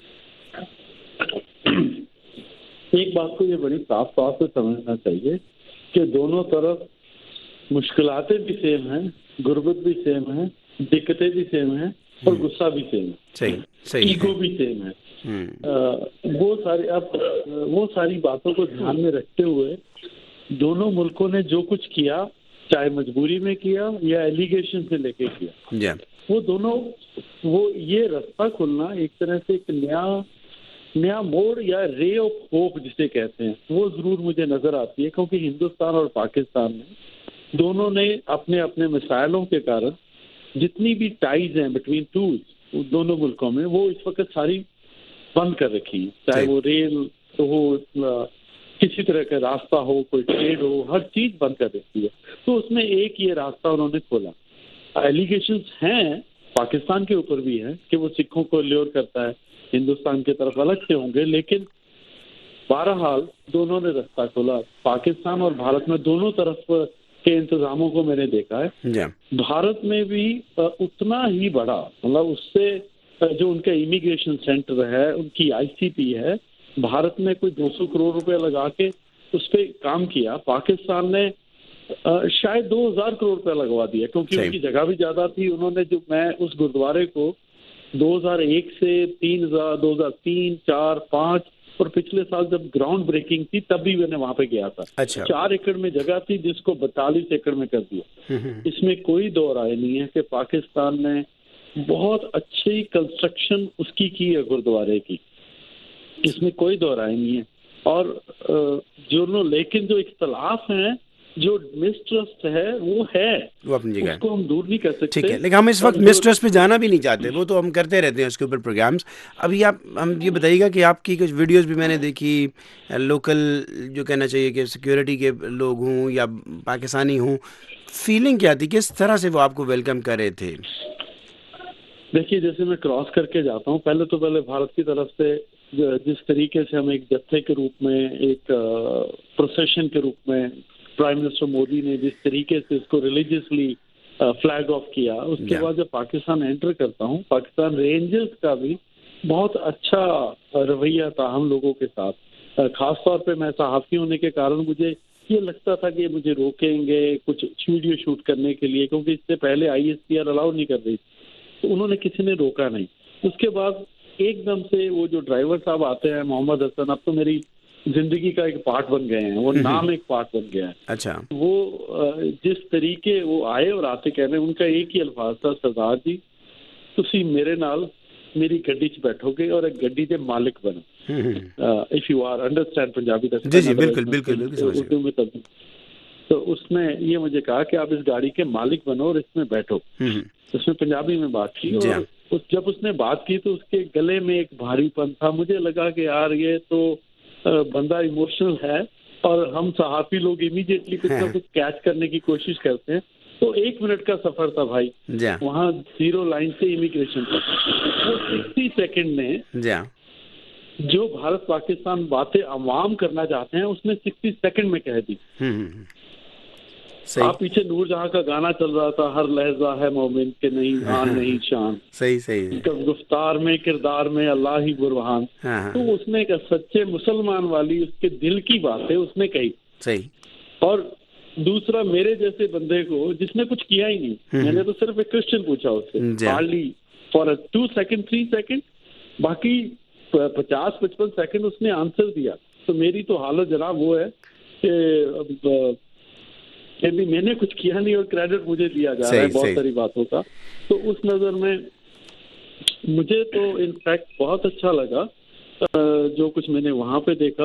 ایک بات کو یہ بڑی صاف طور سے سمجھنا چاہیے کہ دونوں طرف مشکلاتیں بھی سیم ہیں، غربت بھی سیم ہے، دقتیں بھی سیم ہیں، اور غصہ بھی سیم ہے، ایگو بھی سیم ہے۔ وہ ساری باتوں کو دھیان میں رکھتے ہوئے دونوں ملکوں نے جو کچھ کیا، چاہے مجبوری میں کیا یا ایلیگیشن سے لے کے کیا، وہ یہ رستہ کھلنا ایک طرح سے ایک نیا موڑ یا رے آف ہوپ جسے کہتے ہیں، وہ ضرور مجھے نظر آتی ہے، کیونکہ ہندوستان اور پاکستان میں دونوں نے اپنے اپنے مسائلوں کے کارن جتنی بھی ٹائز ہیں بٹوین دونوں ملکوں میں، وہ اس وقت ساری بند کر رکھی ہیں، چاہے وہ ریل ہو، کسی طرح کا راستہ ہو، کوئی ٹریڈ ہو، ہر چیز بند کر رکھی ہے۔ تو اس میں ایک یہ راستہ انہوں نے کھولا۔ ایلیگیشنز ہیں پاکستان کے اوپر بھی ہیں کہ وہ سکھوں کو لیور کرتا ہے، ہندوستان کی طرف الگ سے ہوں گے، لیکن بہرحال دونوں نے راستہ کھولا۔ پاکستان اور بھارت میں دونوں طرف کے انتظاموں کو میں نے دیکھا ہے، بھارت میں بھی اتنا ہی بڑا، مطلب اس سے جو ان کا امیگریشن سینٹر ہے، ان کی ICP ہے، بھارت میں کوئی 200 کروڑ روپے لگا کے اس پہ کام کیا۔ پاکستان نے شاید 2000 کروڑ روپیہ لگوا دیا, کیونکہ ان کی جگہ بھی زیادہ تھی. انہوں نے جو میں اس گرودوارے کو 2001 سے 2003, 4, 5 اور پچھلے سال جب گراؤنڈ بریکنگ تھی تب بھی میں نے وہاں پہ گیا تھا. 4 ایکڑ میں جگہ تھی جس کو 42 ایکڑ میں کر دیا. اس میں کوئی دو رائے نہیں ہے کہ پاکستان نے بہت اچھی کنسٹرکشن اس کی ہے گرودوارے کی, اس میں کوئی دو رائے نہیں ہے. اور لیکن جو اختلاف ہیں, جو مسٹرسٹ ہے وہ اپنی جگہ, اس کو ہم دور نہیں کر سکتے. ٹھیک ہے, لیکن ہم اس وقت مسٹرسٹ پہ جانا بھی نہیں چاہتے, وہ تو ہم کرتے رہتے ہیں اس کے اوپر پروگرامز. ابھی ہم یہ بتائیے گا کہ آپ کی کچھ ویڈیوز بھی میں نے دیکھی, لوکل جو کہنا چاہیے کہ سیکیورٹی کے لوگ ہوں یا پاکستانی ہوں, فیلنگ کیا تھی, کس طرح سے وہ آپ کو ویلکم کر رہے تھے؟ دیکھیے, جیسے میں کراس کر کے جاتا ہوں, پہلے بھارت کی طرف سے جس طریقے سے ہم ایک جتھے کے روپ میں, ایک پروسیشن کے روپ میں, پرائم منسٹر مودی نے جس طریقے سے اس کو ریلیجیسلی فلیگ آف کیا, اس کے بعد جب پاکستان انٹر کرتا ہوں, پاکستان رینجرز کا بھی بہت اچھا رویہ تھا ہم لوگوں کے ساتھ. خاص طور پہ میں صحافی ہونے کے کارن مجھے یہ لگتا تھا کہ مجھے روکیں گے کچھ ویڈیو شوٹ کرنے کے لیے, کیونکہ اس سے پہلے ISPR الاؤ نہیں کر رہی, تو انہوں نے کسی نے روکا نہیں. اس کے بعد ایک دم سے وہ جو ڈرائیور صاحب آتے ہیں, محمد حسن, اب تو میری زندگی کا ایک پارٹ بن گئے ہیں, وہ نام ایک پارٹ بن گیا ہے. اچھا, وہ جس طریقے وہ آئے اور آتے کہنے, ان کا ایک ہی الفاظ تھا, سردار جی تسی میرے نال میری گڈی چ بیٹھو گے اور ایک گڈی دے مالک بنو. If you are understand Punjabi, جی بالکل اردو میں ترجمہ. تو اس نے یہ مجھے کہا کہ آپ اس گاڑی کے مالک بنو اور اس میں بیٹھو. اس میں پنجابی میں بات کی, اور جب اس نے بات کی تو اس کے گلے میں ایک بھاری پن تھا. مجھے لگا کہ یار یہ تو بندہ ایموشنل ہے, اور ہم صحافی لوگ امیڈیٹلی کچھ نہ کچھ کیچ کرنے کی کوشش کرتے ہیں. تو 1 منٹ کا سفر تھا بھائی, وہاں 0 لائن سے امیگریشن تک, وہ 60 سیکنڈ میں جو بھارت پاکستان باتیں عوام کرنا چاہتے ہیں اس نے 60 سیکنڈ میں کہہ دی. آپ پیچھے نور جہاں کا گانا چل رہا تھا, ہر لہجہ ہے مومن کے نہیں آن نہیں شان, صحیح گفتار میں کردار میں اللہ ہی برہان. تو اس نے ایک سچے مسلمان والی اس کے دل کی باتیں اس نے کہی. صحیح. اور دوسرا, میرے جیسے بندے کو جس نے کچھ کیا ہی نہیں, میں نے تو صرف ایک کوسچن پوچھا اس سے, ہارڈلی فار 2 سیکنڈ 3 سیکنڈ, باقی 50-55 سیکنڈ اس نے آنسر دیا. تو میری تو حالت جناب وہ ہے کہ میں نے کچھ کیا نہیں اور کریڈٹ مجھے دیا جا رہا ہے بہت ساری باتوں کا. تو اس نظر میں مجھے تو انفیکٹ بہت اچھا لگا جو کچھ میں نے وہاں پہ دیکھا.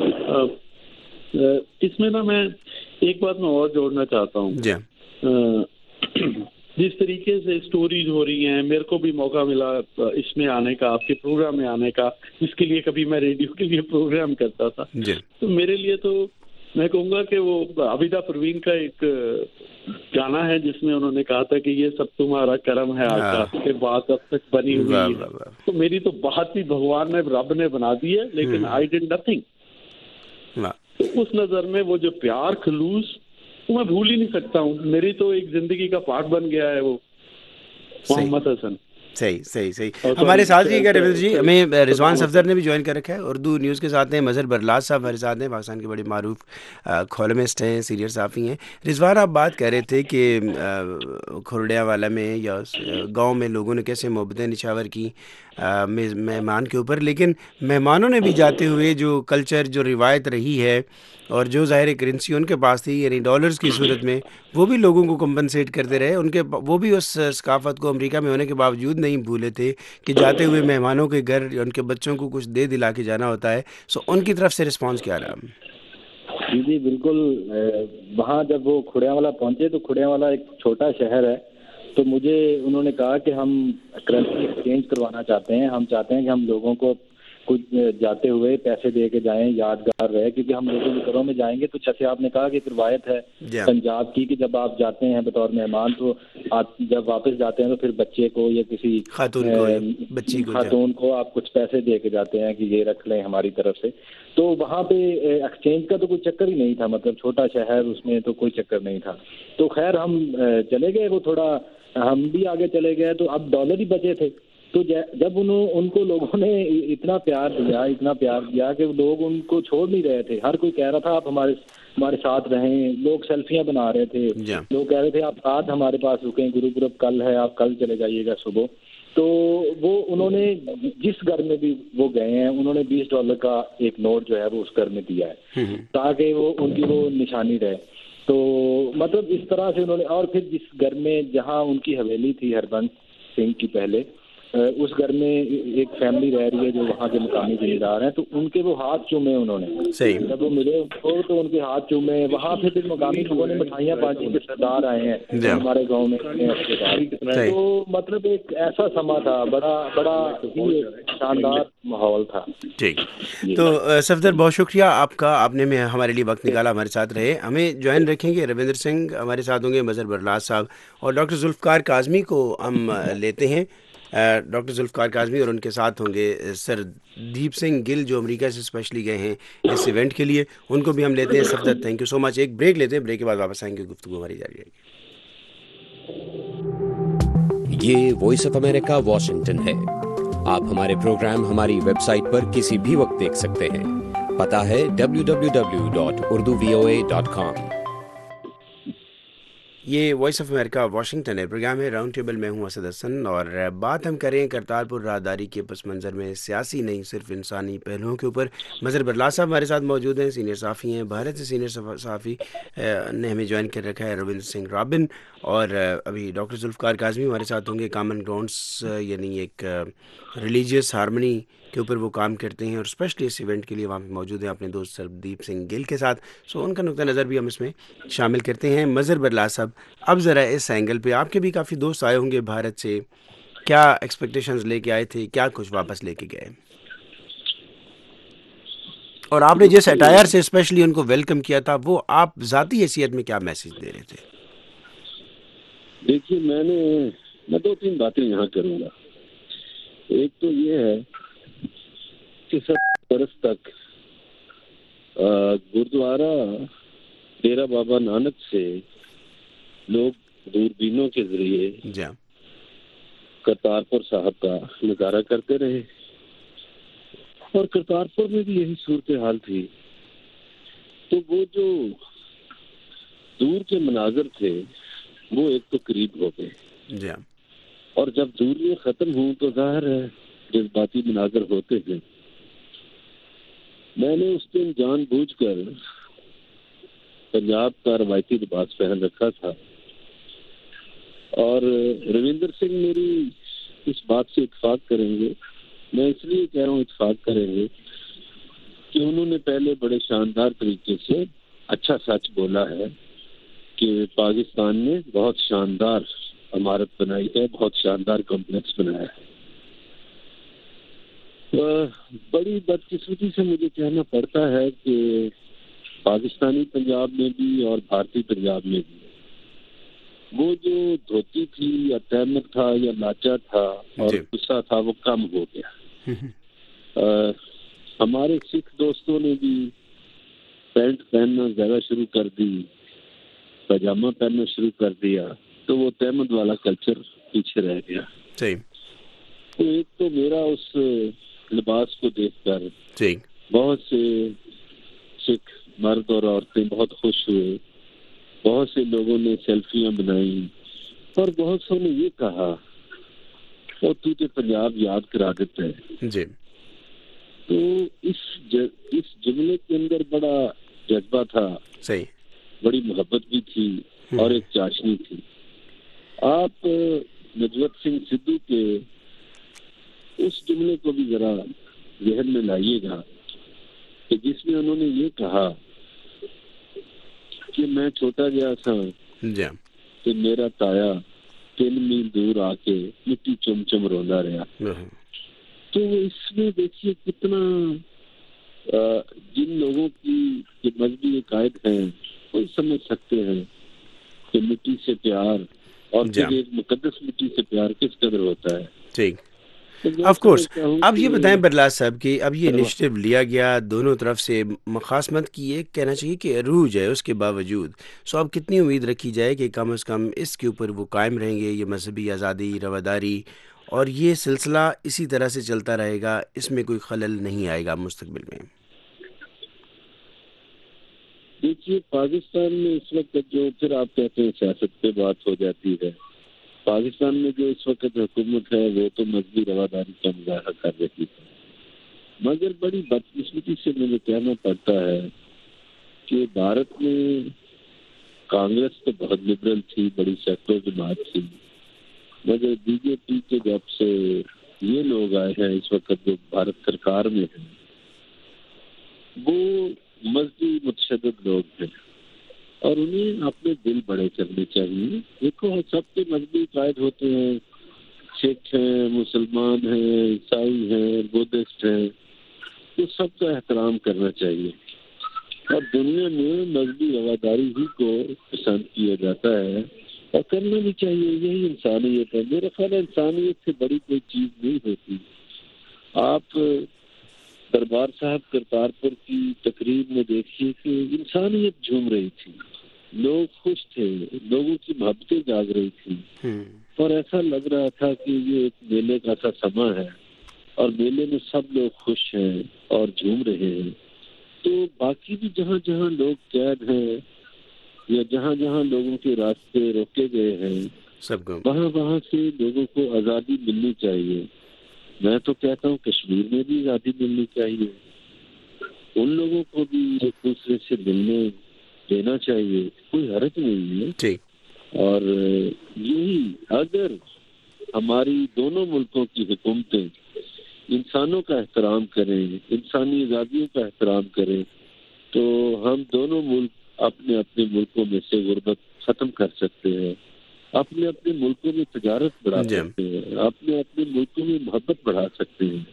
اس میں نا میں ایک بات میں اور جوڑنا چاہتا ہوں. جس طریقے سے اسٹوریز ہو رہی ہیں, میرے کو بھی موقع ملا اس میں آنے کا, آپ کے پروگرام میں آنے کا, جس کے لیے کبھی میں ریڈیو کے لیے پروگرام کرتا تھا. تو میرے لیے تو میں کہوں گا کہ وہ عابدہ پروین کا ایک گانا ہے جس میں انہوں نے کہا تھا کہ یہ سب تمہارا کرم ہے آقا, کہ بات اب تک بنی ہوئی ہے. تو میری تو بات ہی بھگوان نے, رب نے بنا دی ہے, لیکن آئی ڈڈ نتھنگ. تو اس نظر میں وہ جو پیار خلوص وہ میں بھول ہی نہیں سکتا ہوں. میری تو ایک زندگی کا پارٹ بن گیا ہے وہ محمد حسن. صحیح. ہمارے ساتھ جی ہمیں رضوان صفدر نے بھی جوائن کر رکھا ہے, اردو نیوز کے ساتھ ہیں. مظہر برلاس صاحب ہمارے ساتھ ہیں, پاکستان کے بڑے معروف کالمسٹ ہیں, سینئر صحافی ہیں. رضوان, آپ بات کہہ رہے تھے کہ کھرڈیا والا میں یا گاؤں میں لوگوں نے کیسے محبتیں نچھاور کی مہمان کے اوپر, لیکن مہمانوں نے بھی جاتے ہوئے جو کلچر, جو روایت رہی ہے اور جو ظاہر کرنسی ان کے پاس تھی, یعنی ڈالرز کی صورت میں, وہ بھی لوگوں کو کمپنسیٹ کرتے رہے. وہ بھی اس ثقافت کو امریکہ میں ہونے کے باوجود نہیں بھولے تھے کہ جاتے ہوئے مہمانوں کے گھر ان کے بچوں کو کچھ دے دلا کے جانا ہوتا ہے. ان کی طرف سے رسپانس کیا رہا؟ جی بالکل. وہاں جب وہ کھڑیا والا پہنچے تو کھڑیا والا ایک چھوٹا شہر ہے, تو مجھے انہوں نے کہا کہ ہم کرنسی ایکسچینج کروانا چاہتے ہیں, ہم چاہتے ہیں کہ ہم لوگوں کو کچھ جاتے ہوئے پیسے دے کے جائیں, یادگار رہے, کیونکہ ہم لوگوں کے گھروں میں جائیں گے. تو جیسے آپ نے کہا کہ روایت ہے پنجاب کی کہ جب آپ جاتے ہیں بطور مہمان, تو آپ جب واپس جاتے ہیں تو پھر بچے کو یا کسی خاتون کو آپ کچھ پیسے دے کے جاتے ہیں کہ یہ رکھ لیں ہماری طرف سے. تو وہاں پہ ایکسچینج کا تو کوئی چکر ہی نہیں تھا, مطلب چھوٹا شہر, اس میں تو کوئی چکر نہیں تھا. تو خیر ہم چلے گئے, وہ تھوڑا ہم بھی آگے چلے گئے, تو اب ڈالر ہی بچے تھے. تو جب ان کو لوگوں نے اتنا پیار دیا کہ لوگ ان کو چھوڑ نہیں رہے تھے. ہر کوئی کہہ رہا تھا آپ ہمارے ساتھ رہیں. لوگ سیلفیاں بنا رہے تھے, لوگ کہہ رہے تھے آپ رات ہمارے پاس رکیں, گرو پورب کل ہے, آپ کل چلے جائیے گا صبح. تو وہ انہوں نے جس گھر میں بھی وہ گئے ہیں انہوں نے $20 کا ایک نوٹ جو ہے وہ اس گھر میں دیا ہے تاکہ وہ ان کی وہ نشانی رہے. تو مطلب اس طرح سے انہوں نے, اور پھر جس گھر میں جہاں ان کی حویلی تھی ہربنس سنگھ کی پہلے, اس گھر میں ایک فیملی رہ رہی ہے جو وہاں کے مقامی زمیندار ہیں, تو ان کے وہ ہاتھ چومے انہوں نے. جب وہ ملے ان کو تو ان کے ہاتھ چومے. وہاں پھر مقامی لوگوں نے مٹھائیاں بانٹی کے سردار آئے ہیں ہمارے گاؤں میں تو مطلب ایک ایسا سما تھا, بڑا ہی شاندار ماحول تھا. ٹھیک. تو صفدر بہت شکریہ آپ کا, آپ نے ہمارے لیے وقت نکالا, ہمارے ساتھ رہے. ہمیں جوائن رکھیں گے رویندر سنگھ ہمارے ساتھ ہوں گے, مظہر برلاس صاحب اور ڈاکٹر ذوالفقار کاظمی کو ہم لیتے ہیں. ڈاکٹر ذوالفقار کاظمی اور ان کے ساتھ ہوں گے سر دیپ سنگھ گل جو امریکہ سے اسپیشلی گئے ہیں اس ایونٹ کے لیے, ان کو بھی ہم لیتے ہیں. Safdar thank you so much. ایک بریک لیتے ہیں, بریک کے بعد واپس آئیں گے, گفتگو ہماری جاری رہے گی. یہ وائس آف امریکہ واشنگٹن ہے. آپ ہمارے پروگرام ہماری ویب سائٹ پر کسی بھی وقت دیکھ سکتے ہیں. پتہ ہے www.urduvoa.com. یہ وائس آف امریکہ واشنگٹن ہے, پروگرام ہے راؤنڈ ٹیبل. میں ہوں اسد حسن اور بات ہم کریں کرتارپور راہداری کے پس منظر میں سیاسی نہیں صرف انسانی پہلوؤں کے اوپر. مظہر برلاس صاحب ہمارے ساتھ موجود ہیں, سینئر صحافی ہیں, بھارت سے سینئر صحافی نے ہمیں جوائن کر رکھا ہے رویندر سنگھ رابن, اور ابھی ڈاکٹر ذوالفقار کاظمی ہمارے ساتھ ہوں گے. کامن گراؤنڈس یعنی ایک ریلیجیس ہارمنی کے اوپر وہ کام کرتے ہیں اور اسپیشلی اس ایونٹ کے لیے وہاں پہ موجود ہیں اپنے دوست سر دیپ سنگھ گل کے ساتھ. سو ان کا نقطہ نظر بھی ہم اس میں شامل کرتے ہیں. مظہر برلاس صاحب, اب ذرا اس اینگل پہ, آپ کے بھی کافی دوست آئے ہوں گے بھارت سے, کیا ایکسپیکٹیشنز لے کے آئے تھے, کیا کچھ واپس لے کے گئے, اور آپ نے جس اٹائر سے اسپیشلی ان کو ویلکم کیا تھا وہ آپ ذاتی حیثیت میں کیا میسج دے رہے تھے؟ دیکھیے میں 2-3 باتیں یہاں کروں گا. ایک تو یہ ہے کہ 70 برس تک گردوارہ ڈیرا بابا نانک سے لوگ دوربینوں کے ذریعے کرتارپور صاحب کا نظارہ کرتے رہے, اور کرتارپور میں بھی یہی صورتحال تھی. تو وہ جو دور کے مناظر تھے وہ ایک تو قریب ہو گئے, اور جب دوریاں ختم ہوں تو ظاہر ہے جذباتی مناظر ہوتے ہیں. میں نے اس دن جان بوجھ کر پنجاب کا روایتی لباس پہن رکھا تھا, اور رویندر سنگھ میری اس بات سے اتفاق کریں گے. میں اس لیے کہہ رہا ہوں اتفاق کریں گے کہ انہوں نے پہلے بڑے شاندار طریقے سے اچھا سچ بولا ہے کہ پاکستان نے بہت شاندار عمارت بنائی ہے, بہت شاندار کمپلیکس بنایا ہے. بڑی بدقسمتی سے مجھے کہنا پڑتا ہے کہ پاکستانی پنجاب میں بھی اور بھارتی پنجاب میں بھی وہ جو دھوتی تھی یا تہمت تھا یا لاچا تھا اور غصہ تھا وہ کم ہو گیا. ہمارے سکھ دوستوں نے بھی پینٹ پہننا زیادہ شروع کر دی, پاجامہ پہننا شروع کر دیا, تو وہ تہمت والا کلچر پیچھے رہ گیا. تو ایک تو میرا اس لباس کو دیکھ کر بہت سے سکھ مرد اور عورتیں بہت خوش ہوئے, بہت سے لوگوں نے سیلفیاں بنائیں, اور بہت سو نے یہ کہا اور تجھے پنجاب یاد کرا دیتا ہے. تو اس جملے کے اندر بڑا جذبہ تھا, بڑی محبت بھی تھی اور ایک چاشنی تھی. آپ نجوت سنگھ سدھو کے اس جملے کو بھی ذرا ذہن میں لائیے گا کہ جس میں انہوں نے یہ کہا کہ میں چھوٹا گیا تھا کہ میرا تایا 3 میل دور آ کے مٹی چم چم روندا رہا. تو اس میں دیکھیے کتنا جن لوگوں کی مذہبی عقائد ہیں وہ سمجھ سکتے ہیں کہ مٹی سے پیار اور ایک مقدس مٹی سے پیار کس قدر ہوتا ہے. Of course. اب یہ بتائیں برلاس صاحب کہ اب یہ انیشیٹو لیا گیا دونوں طرف سے, مخاصمت کی ایک کہنا چاہیے کہ عروج ہے اس کے باوجود, سو اب کتنی امید رکھی جائے کہ کم از کم اس کے اوپر وہ قائم رہیں گے, یہ مذہبی آزادی, رواداری اور یہ سلسلہ اسی طرح سے چلتا رہے گا، اس میں کوئی خلل نہیں آئے گا مستقبل میں؟ دیکھیے پاکستان میں اس وقت جو پھر آپ کہتے ہیں سیاست پہ بات ہو جاتی ہے، پاکستان میں جو اس وقت حکومت ہے وہ تو مذہبی رواداری کا مظاہرہ کر رہی ہے، مگر بڑی بدقسمتی سے مجھے کہنا پڑتا ہے کہ بھارت میں کانگریس تو بہت لبرل تھی، بڑی سیکولر جماعت تھی، مگر بی جے پی کے جب سے یہ لوگ آئے ہیں اس وقت جو بھارت سرکار میں ہیں وہ مذہبی متشدد لوگ ہیں، اور انہیں اپنے دل بڑے کرنے چاہیے۔ دیکھو سب کے مذہبی قائد ہوتے ہیں، سکھ ہیں، مسلمان ہیں، عیسائی ہیں، بدھسٹ ہیں، تو سب کا احترام کرنا چاہیے، اور دنیا میں مذہبی رواداری ہی کو پسند کیا جاتا ہے اور کرنا بھی چاہیے، یہی انسانیت ہے۔ میرا خیال ہے انسانیت سے بڑی کوئی چیز نہیں ہوتی۔ آپ دربار صاحب کرتارپور کی تقریب میں دیکھیے کہ انسانیت جھوم رہی تھی، لوگ خوش تھے، لوگوں کی محبتیں جاگ رہی تھی، اور ایسا لگ رہا تھا کہ یہ ایک میلے کا سا سما ہے اور میلے میں سب لوگ خوش ہیں اور جھوم رہے ہیں۔ تو باقی بھی جہاں جہاں لوگ قید ہیں یا جہاں جہاں لوگوں کے راستے روکے گئے ہیں سب کو وہاں سے لوگوں کو آزادی ملنی چاہیے۔ میں تو کہتا ہوں کشمیر میں بھی آزادی ملنی چاہیے، ان لوگوں کو بھی ایک دوسرے سے ملنے دینا چاہیے، کوئی حرج نہیں ہے۔ ٹھیک، اور یہی اگر ہماری دونوں ملکوں کی حکومتیں انسانوں کا احترام کریں، انسانی آزادیوں کا احترام کریں، تو ہم دونوں ملک اپنے اپنے ملکوں میں سے غربت ختم کر سکتے ہیں، اپنے اپنے ملکوں میں تجارت بڑھا سکتے ہیں، اپنے اپنے ملکوں میں محبت بڑھا سکتے ہیں۔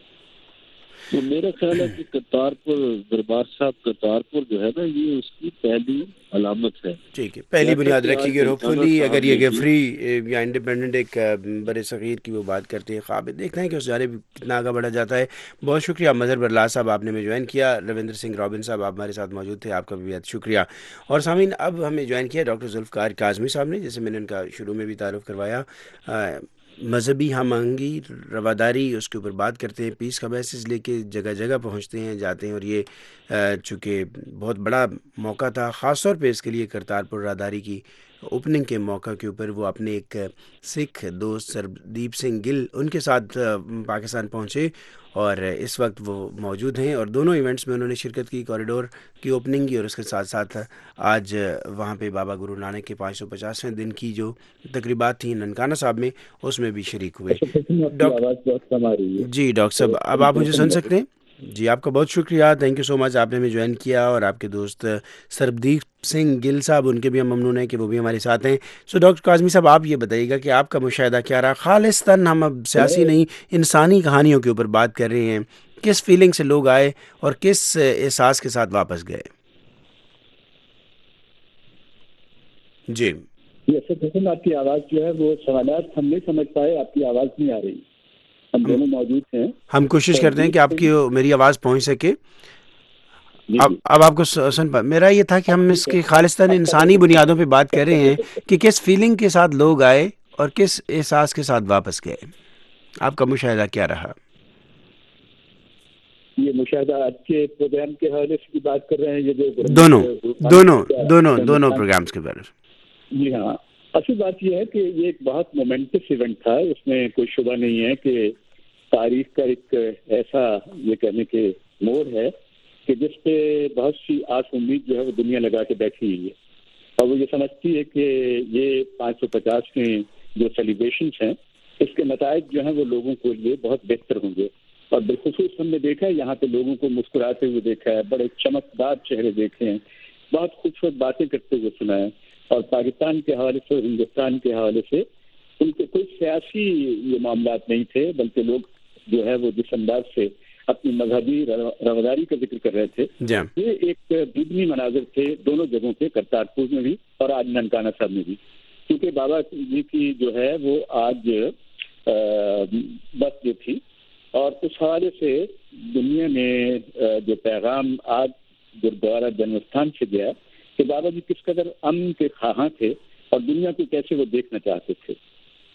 تو میرا خیال ہے کہ کرتارپور دربار صاحب کرتارپور جو ہے نا یہ اس کی پہلی علامت ہے۔ ٹھیک ہے، پہلی بنیاد رکھی گئی، ہوپ فلی اگر یہ گیفری یا انڈیپینڈنٹ ایک بر صغیر کی وہ بات کرتے ہیں خواب، دیکھتے ہیں کہ اس جارے کتنا آگے بڑھا جاتا ہے۔ بہت شکریہ مظہر برلاس صاحب، آپ نے ہمیں جوائن کیا۔ رویندر سنگھ رابن صاحب آپ ہمارے ساتھ موجود تھے، آپ کا بھی بہت شکریہ۔ اور سامعین اب ہمیں جوائن کیا ڈاکٹر ذوالفقار کاظمی صاحب نے، جیسے میں نے ان کا شروع میں بھی تعارف کروایا، مذہبی ہم آہنگی رواداری اس کے اوپر بات کرتے ہیں، پیس کا میسیج لے کے جگہ جگہ پہنچتے ہیں جاتے ہیں، اور یہ چونکہ بہت بڑا موقع تھا خاص طور پہ اس کے لیے کرتارپور راداری کی اوپننگ کے موقع کے اوپر وہ اپنے ایک سکھ دوست سردیپ سنگھ گل ان کے ساتھ پاکستان پہنچے، اور اس وقت وہ موجود ہیں، اور دونوں ایونٹس میں انہوں نے شرکت کی، کوریڈور کی اوپننگ کی، اور اس کے ساتھ ساتھ آج وہاں پہ بابا گرو نانک کے 550ویں دن کی جو تقریبات تھیں ننکانہ صاحب میں اس میں بھی شریک ہوئے۔ جی ڈاکٹر صاحب اب آپ مجھے سن سکتے ہیں؟ جی آپ کا بہت شکریہ، تھینک یو سو مچ، آپ نے ہمیں جوائن کیا، اور آپ کے دوست سردیپ سنگھ گل صاحب ان کے بھی ہم ممنون ہیں کہ وہ بھی ہمارے ساتھ ہیں۔ سو ڈاکٹر کاظمی صاحب آپ یہ بتائیے گا کہ آپ کا مشاہدہ کیا رہا، خالصتاً ہم اب سیاسی نہیں انسانی کہانیوں کے اوپر بات کر رہے ہیں، کس فیلنگ سے لوگ آئے اور کس احساس کے ساتھ واپس گئے؟ جی آپ کی آواز جو ہے وہ سوالات ہم نہیں سمجھ پائے، آپ کی آواز نہیں آ رہی، ہم دونوں موجود ہیں، ہم کوشش کرتے ہیں کہ آپ کی میری آواز پہنچ سکے۔ اب آپ کو سن پا، میرا یہ تھا کہ ہم اس کی خالصتاً انسانی بنیادوں پہ بات کر رہے ہیں کہ کس فیلنگ کے ساتھ لوگ آئے اور کس احساس کے ساتھ واپس گئے، آپ کا مشاہدہ کیا رہا؟ یہ مشاہدہ آج کے پروگرام کے حوالے سے بات کر رہے ہیں، یہ جو دونوں پروگرامز کے بارے میں۔ جی ہاں، اصل بات یہ ہے کہ یہ ایک بہت مومنٹس ایونٹ تھا، اس میں کوئی شبہ نہیں ہے کہ تاریخ کا ایک ایسا یہ کہنے کے موڑ ہے کہ جس پہ بہت سی آس امید جو ہے وہ دنیا لگا کے بیٹھی ہوئی ہے، اور وہ یہ سمجھتی ہے کہ یہ 550 جو سیلیبریشنس ہیں اس کے نتائج جو ہیں وہ لوگوں کے لیے بہت بہتر ہوں گے، اور بالخصوص ہم نے دیکھا ہے یہاں پہ لوگوں کو مسکراتے ہوئے دیکھا ہے، بڑے چمکدار چہرے دیکھے ہیں، بہت خوبصورت باتیں کرتے ہوئے سنا ہے، اور پاکستان کے حوالے سے اور ہندوستان کے حوالے سے ان کے کوئی سیاسی یہ معاملات نہیں تھے، بلکہ لوگ جو ہے وہ جس انداز سے اپنی مذہبی رواداری کا ذکر کر رہے تھے، یہ ایک دیدنی مناظر تھے دونوں جگہوں پہ، کرتارپور میں بھی اور آج ننکانہ صاحب میں بھی، کیونکہ بابا جی کی جو ہے وہ آج برتھ ڈے تھی، اور اس حوالے سے دنیا میں جو پیغام آج گرودوارا جنم استھان سے گیا کہ بابا جی کس قدر امن کے خواہاں تھے اور دنیا کو کیسے وہ دیکھنا چاہتے تھے،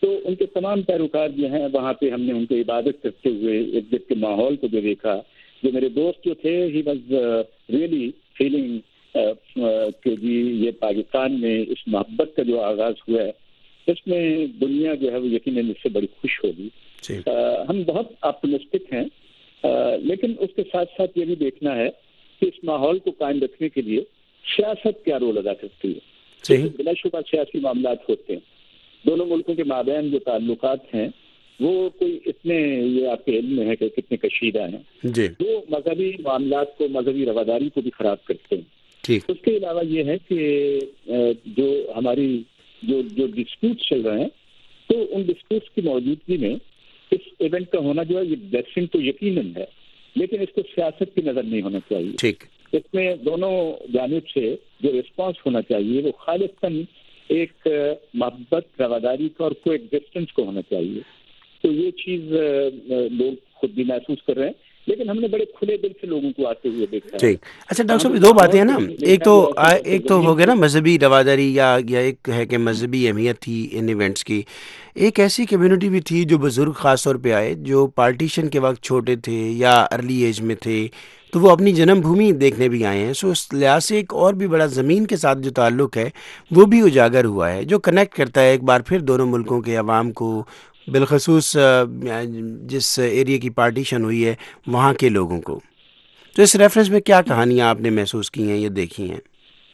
تو ان کے تمام پیروکار جو ہیں وہاں پہ ہم نے ان کو عبادت کرتے ہوئے ارد گرد کے ماحول کو جو دیکھا، جو میرے دوست جو تھے ہی واز ریئلی فیلنگ کہ جی یہ پاکستان میں اس محبت کا جو آغاز ہوا ہے اس میں دنیا جو ہے وہ یقیناً اس سے بڑی خوش ہوگی. ہم بہت آپٹمسٹک ہیں، لیکن اس کے ساتھ ساتھ یہ بھی دیکھنا ہے کہ اس ماحول کو قائم رکھنے کے لیے سیاست کیا رول ادا کرتی ہے. بلا شبہ سیاسی معاملات ہوتے ہیں، دونوں ملکوں کے مابین جو تعلقات ہیں وہ کوئی اتنے، یہ آپ کے علم میں ہے کہ کتنے کشیدہ ہیں، وہ مذہبی معاملات کو، مذہبی رواداری کو بھی خراب کرتے ہیں. اس کے علاوہ یہ ہے کہ جو ہماری جو ڈسپیوٹس چل رہے ہیں تو ان ڈسپیوٹس کی موجودگی میں اس ایونٹ کا ہونا جو ہے یہ بلیسنگ تو یقیناً ہے، لیکن اس کو سیاست کی نظر نہیں ہونا چاہیے. اس میں دونوں جانب سے جو رسپانس ہونا چاہیے وہ خالصاً ایک محبت، رواداری کا اور کو ایگزسٹنس کو ہونا چاہیے. تو یہ چیز لوگ خود بھی محسوس کر رہے ہیں، لیکن ہم نے بڑے کھلے دل سے لوگوں کو آتے ہوئے دیکھا. ٹھیک. اچھا ڈاکٹر صاحب، دو باتیں ہیں نا، ایک تو ہو گیا نا مذہبی رواداری، یا ایک ہے کہ مذہبی اہمیت تھی ان ایونٹس کی. ایک ایسی کمیونٹی بھی تھی جو بزرگ خاص طور پہ آئے، جو پارٹیشن کے وقت چھوٹے تھے یا ارلی ایج میں تھے، تو وہ اپنی جنم بھومی دیکھنے بھی آئے ہیں. سو اس لحاظ سے ایک اور بھی بڑا زمین کے ساتھ جو تعلق ہے وہ بھی اجاگر ہوا ہے، جو کنیکٹ کرتا ہے ایک بار پھر دونوں ملکوں کے عوام کو، بالخصوص جس ایریا کی پارٹیشن ہوئی ہے وہاں کے لوگوں کو. تو اس ریفرنس میں کیا کہانیاں آپ نے محسوس کی ہیں یا دیکھی ہیں؟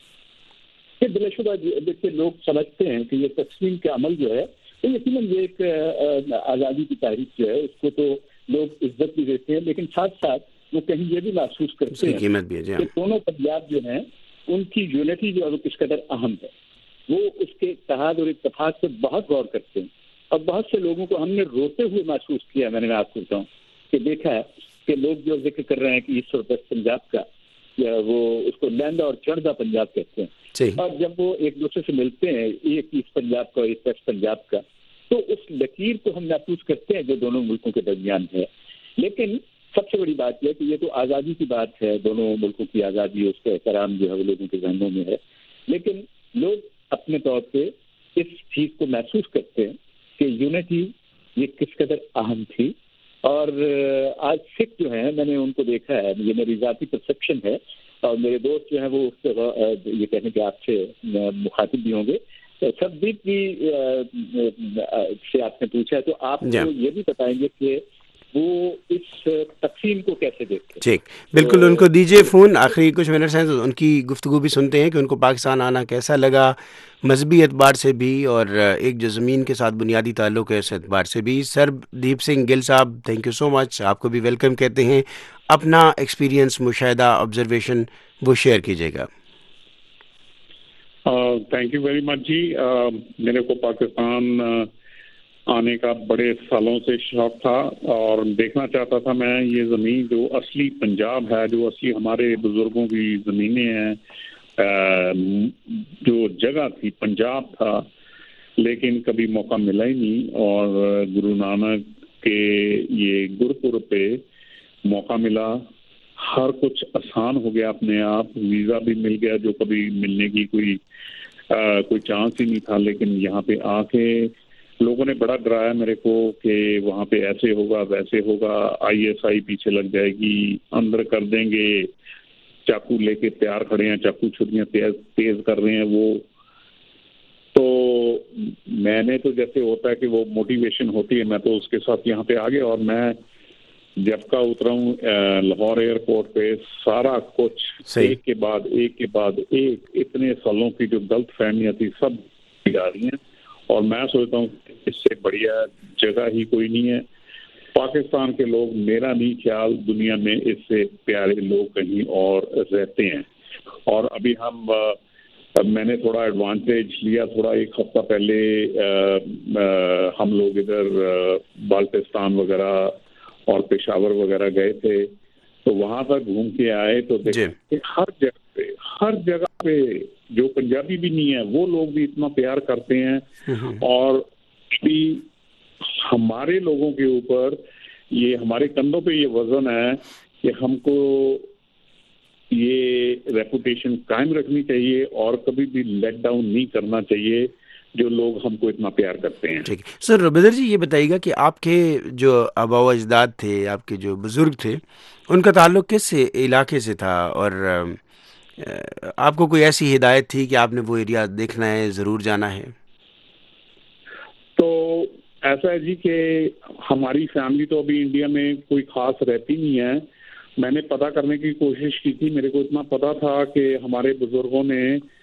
بلا شبہ دیکھیے، لوگ سمجھتے ہیں کہ یہ تقسیم کا عمل جو ہے تو یقیناً یہ ایک آزادی کی تاریخ جو ہے اس کو تو لوگ عزت بھی دیتے ہیں، لیکن ساتھ ساتھ وہ کہیں یہ بھی محسوس کرتے ہیں قیمت بھی ہے کہ دونوں پنجاب جو ہیں ان کی یونٹی جو ہے وہ کس قدر اہم ہے. وہ اس کے اتحاد اور اتفاق سے بہت غور کرتے ہیں، اور بہت سے لوگوں کو ہم نے روتے ہوئے محسوس کیا. میں نے آپ کو بتاؤں کہ دیکھا ہے کہ لوگ جو ذکر کر رہے ہیں کہ ایسٹ اور ویسٹ پنجاب کا، یا وہ اس کو لینڈا اور چڑھدا پنجاب کہتے ہیں، اور جب وہ ایک دوسرے سے ملتے ہیں، ایک ایسٹ پنجاب کا اور ایک ویسٹ پنجاب کا، تو اس لکیر کو ہم محسوس کرتے ہیں جو دونوں ملکوں کے درمیان ہے. لیکن سب سے بڑی بات یہ کہ یہ تو آزادی کی بات ہے، دونوں ملکوں کی آزادی، اس کا احترام جو ہے وہ لوگوں کے ذہنوں میں ہے، لیکن لوگ اپنے طور پہ اس چیز کو محسوس کرتے ہیں کہ یونٹی یہ کس قدر اہم تھی. اور آج سکھ جو ہیں، میں نے ان کو دیکھا ہے، یہ میری ذاتی پرسپشن ہے، اور میرے دوست جو ہیں وہ یہ کہنے کہ آپ سے مخاطب بھی ہوں گے. سبدیپ جی سے آپ نے پوچھا ہے تو آپ کو یہ بھی بتائیں گے کہ وہ اس تقسیم کو کیسے دیکھتے ہیں. ٹھیک، بالکل. ان کو دیجیے فون، آخری کچھ منٹس ہیں تو ان کی گفتگو بھی سنتے ہیں کہ ان کو پاکستان آنا کیسا لگا، مذہبی اعتبار سے بھی، اور ایک جو زمین کے ساتھ بنیادی تعلق ہے اس اعتبار سے بھی. سر دیپ سنگھ گل صاحب، تھینک یو سو مچ، آپ کو بھی ویلکم کہتے ہیں. اپنا ایکسپیرینس، مشاہدہ، آبزرویشن وہ شیئر کیجیے گا. تھینک یو ویری مچ جی. میرے کو پاکستان آنے کا بڑے سالوں سے شوق تھا، اور دیکھنا چاہتا تھا میں یہ زمین جو اصلی پنجاب ہے، جو اصلی ہمارے بزرگوں کی زمینیں ہیں، جو جگہ تھی پنجاب تھا، لیکن کبھی موقع ملا ہی نہیں. اور گرو نانک کے یہ گرپور پہ موقع ملا، ہر کچھ آسان ہو گیا اپنے آپ، ویزا بھی مل گیا جو کبھی ملنے کی کوئی چانس ہی نہیں تھا. لیکن یہاں پہ آ کے لوگوں نے بڑا ڈرایا میرے کو کہ وہاں پہ ایسے ہوگا ویسے ہوگا، ISI پیچھے لگ جائے گی، اندر کر دیں گے، چاقو لے کے تیار کھڑے ہیں، چاقو چھریاں تیز کر رہے ہیں. وہ تو میں نے تو جیسے ہوتا ہے کہ وہ موٹیویشن ہوتی ہے، میں تو اس کے ساتھ یہاں پہ آ گیا. اور میں جب کا اترا ہوں لاہور ایئرپورٹ پہ، سارا کچھ ایک کے بعد ایک اتنے سالوں کی جو غلط فہمیاں تھی سب آ رہی ہیں. اور میں سوچتا ہوں اس سے بڑھیا جگہ ہی کوئی نہیں ہے. پاکستان کے لوگ، میرا نہیں خیال دنیا میں اس سے پیارے لوگ کہیں اور رہتے ہیں. اور ابھی میں نے تھوڑا ایڈوانٹیج لیا، تھوڑا ایک ہفتہ پہلے ہم لوگ ادھر بالٹستان وغیرہ اور پشاور وغیرہ گئے تھے، تو وہاں پر گھوم کے آئے تو دیکھا کہ ہر جگہ پہ جو پنجابی بھی نہیں ہے وہ لوگ بھی اتنا پیار کرتے ہیں. اور بھی ہمارے لوگوں کے اوپر یہ ہمارے کندھوں پہ یہ وزن ہے کہ ہم کو یہ ریپوٹیشن قائم رکھنی چاہیے اور کبھی بھی لیٹ ڈاؤن نہیں کرنا چاہیے. جو لوگ ہم کو اتنا پیار کرتے ہیں. ٹھیک سر. بدر جی یہ بتائیے گا کہ آپ کے جو آباء و اجداد تھے, آپ کے جو بزرگ تھے, ان کا تعلق کس علاقے سے تھا, اور آپ کو کوئی ایسی ہدایت تھی کہ آپ نے وہ ایریا دیکھنا ہے, ضرور جانا ہے؟ تو ایسا ہے جی کہ ہماری فیملی تو ابھی انڈیا میں کوئی خاص رہتی نہیں ہے. میں نے پتہ کرنے کی کوشش کی تھی. میرے کو اتنا پتا تھا کہ ہمارے بزرگوں نے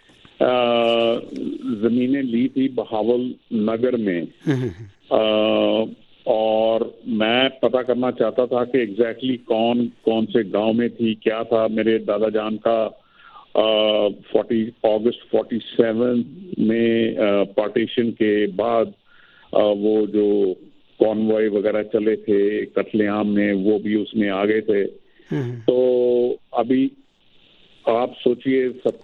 زمینیں لی تھی بہاول نگر میں, اور میں پتہ کرنا چاہتا تھا کہ ایگزیکٹلی کون سے گاؤں میں تھی, کیا تھا. میرے دادا جان کا 40 اگست 47 میں پارٹیشن کے بعد وہ جو کانوائے وغیرہ چلے تھے قتل عام میں, وہ بھی اس میں آ گئے تھے. تو ابھی آپ سوچئے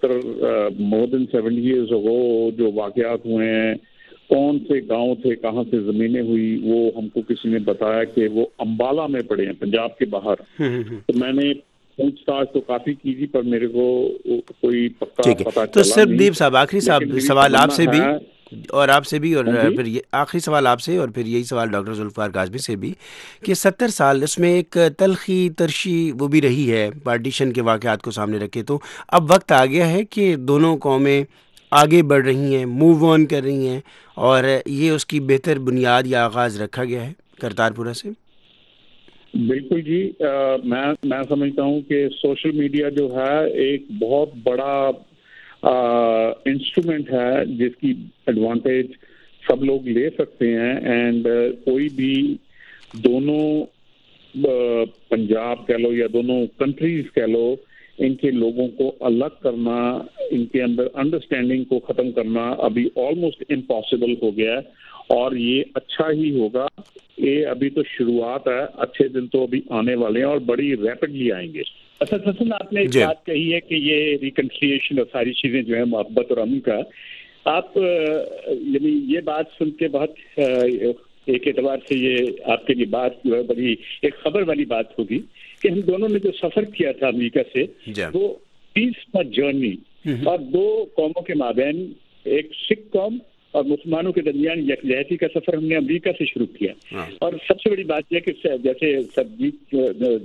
70 ایئرز اگو جو واقعات ہوئے ہیں, کون سے گاؤں تھے, کہاں سے زمینیں ہوئی, وہ ہم کو کسی نے بتایا کہ وہ امبالہ میں پڑے ہیں, پنجاب کے باہر. تو میں نے پوچھ تاچھ تو کافی کی تھی, پر میرے کو کوئی پکا پتہ چلا نہیں. تو سر دیپ صاحب آخری سوال آپ سے بھی, اور آپ سے بھی, اور پھر یہ آخری سوال آپ سے, اور پھر یہی سوال ڈاکٹر ذوالفقار کاظمی سے بھی, کہ 70 سال اس میں ایک تلخی ترشی وہ بھی رہی ہے پارٹیشن کے واقعات کو سامنے رکھے, تو اب وقت آ گیا ہے کہ دونوں قومیں آگے بڑھ رہی ہیں, موو آن کر رہی ہیں, اور یہ اس کی بہتر بنیاد یا آغاز رکھا گیا ہے کرتارپورہ سے. بالکل جی. میں سمجھتا ہوں کہ سوشل میڈیا جو ہے ایک بہت بڑا انسٹرومنٹ ہے جس کی ایڈوانٹیج سب لوگ لے سکتے ہیں. اینڈ کوئی بھی دونوں پنجاب کہہ لو یا دونوں کنٹریز کہہ لو, ان کے لوگوں کو الگ کرنا, ان کے اندر انڈرسٹینڈنگ کو ختم کرنا ابھی آلموسٹ امپاسبل ہو گیا ہے, اور یہ اچھا ہی ہوگا. یہ ابھی تو شروعات ہے, اچھے دن تو ابھی آنے والے ہیں اور بڑی ریپڈلی آئیں گے. اسد حسن آپ نے ایک بات کہی ہے کہ یہ ریکنسیلیشن اور ساری چیزیں جو ہیں محبت اور امن کا, آپ یعنی یہ بات سن کے بہت ایک اعتبار سے یہ آپ کے لیے بات جو ہے بڑی ایک خبر والی بات ہوگی کہ ہم دونوں نے جو سفر کیا تھا امریکہ سے, وہ پیس کا جرنی, اور دو قوموں کے مابین ایک سکھ قوم اور مسلمانوں کے درمیان یکجہتی کا سفر ہم نے امریکہ سے شروع کیا. اور سب سے بڑی بات یہ کہ جیسے سبجیت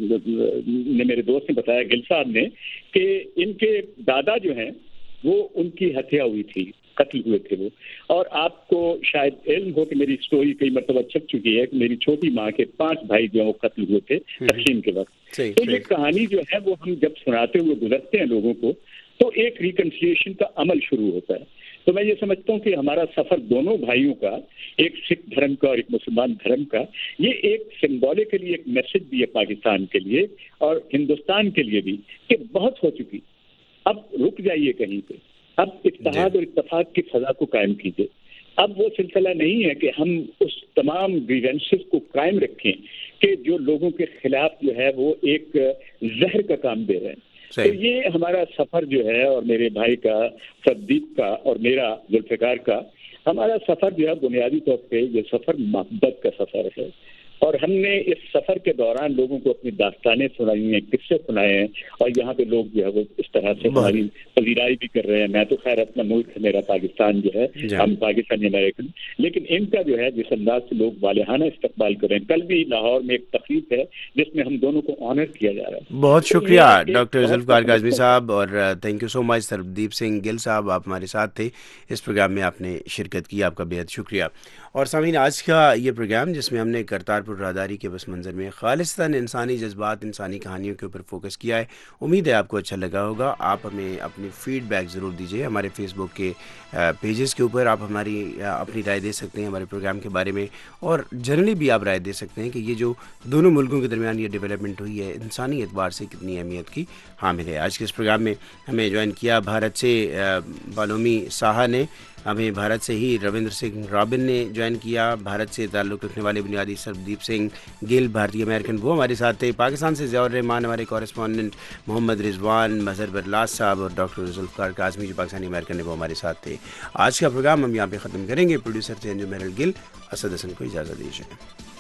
نے میرے دوست نے بتایا, گل صاحب نے, کہ ان کے دادا جو ہیں وہ ان کی ہتیا ہوئی تھی, قتل ہوئے تھے وہ. اور آپ کو شاید علم ہو کہ میری سٹوری کئی مرتبہ چھپ چکی ہے کہ میری چھوٹی ماں کے 5 بھائی جو ہیں وہ قتل ہوئے تھے تقسیم کے وقت. تو یہ کہانی جو ہے وہ ہم جب سناتے ہوئے گزرتے ہیں لوگوں کو, تو ایک ریکنسیلیشن کا عمل شروع ہوتا ہے. تو میں یہ سمجھتا ہوں کہ ہمارا سفر دونوں بھائیوں کا, ایک سکھ دھرم کا اور ایک مسلمان دھرم کا, یہ ایک سمبولکلی ایک میسج بھی ہے پاکستان کے لیے اور ہندوستان کے لیے بھی کہ بہت ہو چکی, اب رک جائیے کہیں پہ, اب اتحاد اور اتفاق کی فضا کو قائم کیجیے. اب وہ سلسلہ نہیں ہے کہ ہم اس تمام گریونسز کو قائم رکھیں کہ جو لوگوں کے خلاف جو ہے وہ ایک زہر کا کام دے رہے ہیں. تو یہ ہمارا سفر جو ہے, اور میرے بھائی کا سبدیپ کا اور میرا ذوالفقار کا, ہمارا سفر جو ہے بنیادی طور پہ یہ سفر محبت کا سفر ہے. اور ہم نے اس سفر کے دوران لوگوں کو اپنی داستانیں سنائی ہیں, قصے سنائے ہیں, اور یہاں پہ لوگ جو ہے وہ اس طرح سے ہماری پذیرائی بھی کر رہے ہیں. میں تو خیر اپنا ملک ہے میرا پاکستان جو ہے, ہم پاکستانی امریکن, لیکن ان کا جو ہے جس انداز سے لوگ والہانہ استقبال کر رہے ہیں. کل بھی لاہور میں ایک تقریب ہے جس میں ہم دونوں کو آنر کیا جا رہا ہے. بہت شکریہ ڈاکٹر ذوالفقار کاظمی صاحب, اور thank you so much Sardeep Singh Gill صاحب, آپ ہمارے ساتھ تھے اس پروگرام میں, آپ نے شرکت کی, آپ کا بے حد شکریہ. اور سامعین, آج کا یہ پروگرام جس میں ہم نے کرتارپور راہداری کے پس منظر میں خالصتاً انسانی جذبات, انسانی کہانیوں کے اوپر فوکس کیا ہے, امید ہے آپ کو اچھا لگا ہوگا. آپ ہمیں اپنی فیڈ بیک ضرور دیجیے. ہمارے فیس بک کے پیجز کے اوپر آپ اپنی رائے دے سکتے ہیں ہمارے پروگرام کے بارے میں, اور جنرلی بھی آپ رائے دے سکتے ہیں کہ یہ جو دونوں ملکوں کے درمیان یہ ڈیولپمنٹ ہوئی ہے انسانی اعتبار سے کتنی اہمیت کی حامل ہے. آج کے اس پروگرام میں ہمیں جوائن کیا بھارت سے بالومی ساہا نے, ہمیں بھارت سے ہی رویندر سنگھ رابن نے جوائن کیا, بھارت سے تعلق رکھنے والے بنیادی سردیپ سنگھ گل بھارتی امریکن وہ ہمارے ساتھ تھے, پاکستان سے ضیاء الرحمان ہمارے کورسپونڈنٹ, محمد رضوان, مظہر برلاس صاحب, اور ڈاکٹر ذوالفقار کاظمی جو پاکستانی امریکن نے وہ ہمارے ساتھ تھے. آج کا پروگرام ہم یہاں پہ ختم کریں گے. پروڈیوسر تھے انجم ہیرل گل, اسد حسن کو اجازت دیجیے.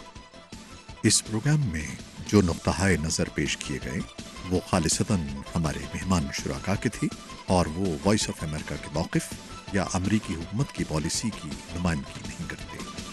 اس پروگرام میں جو نقطہ نظر پیش کیے گئے وہ خالصتاً ہمارے مہمان شرکا کے تھے, اور وہ وائس آف امریکہ کے موقف या अमरीकी हुकूमत की पॉलिसी की नुमाइंदगी नहीं करते।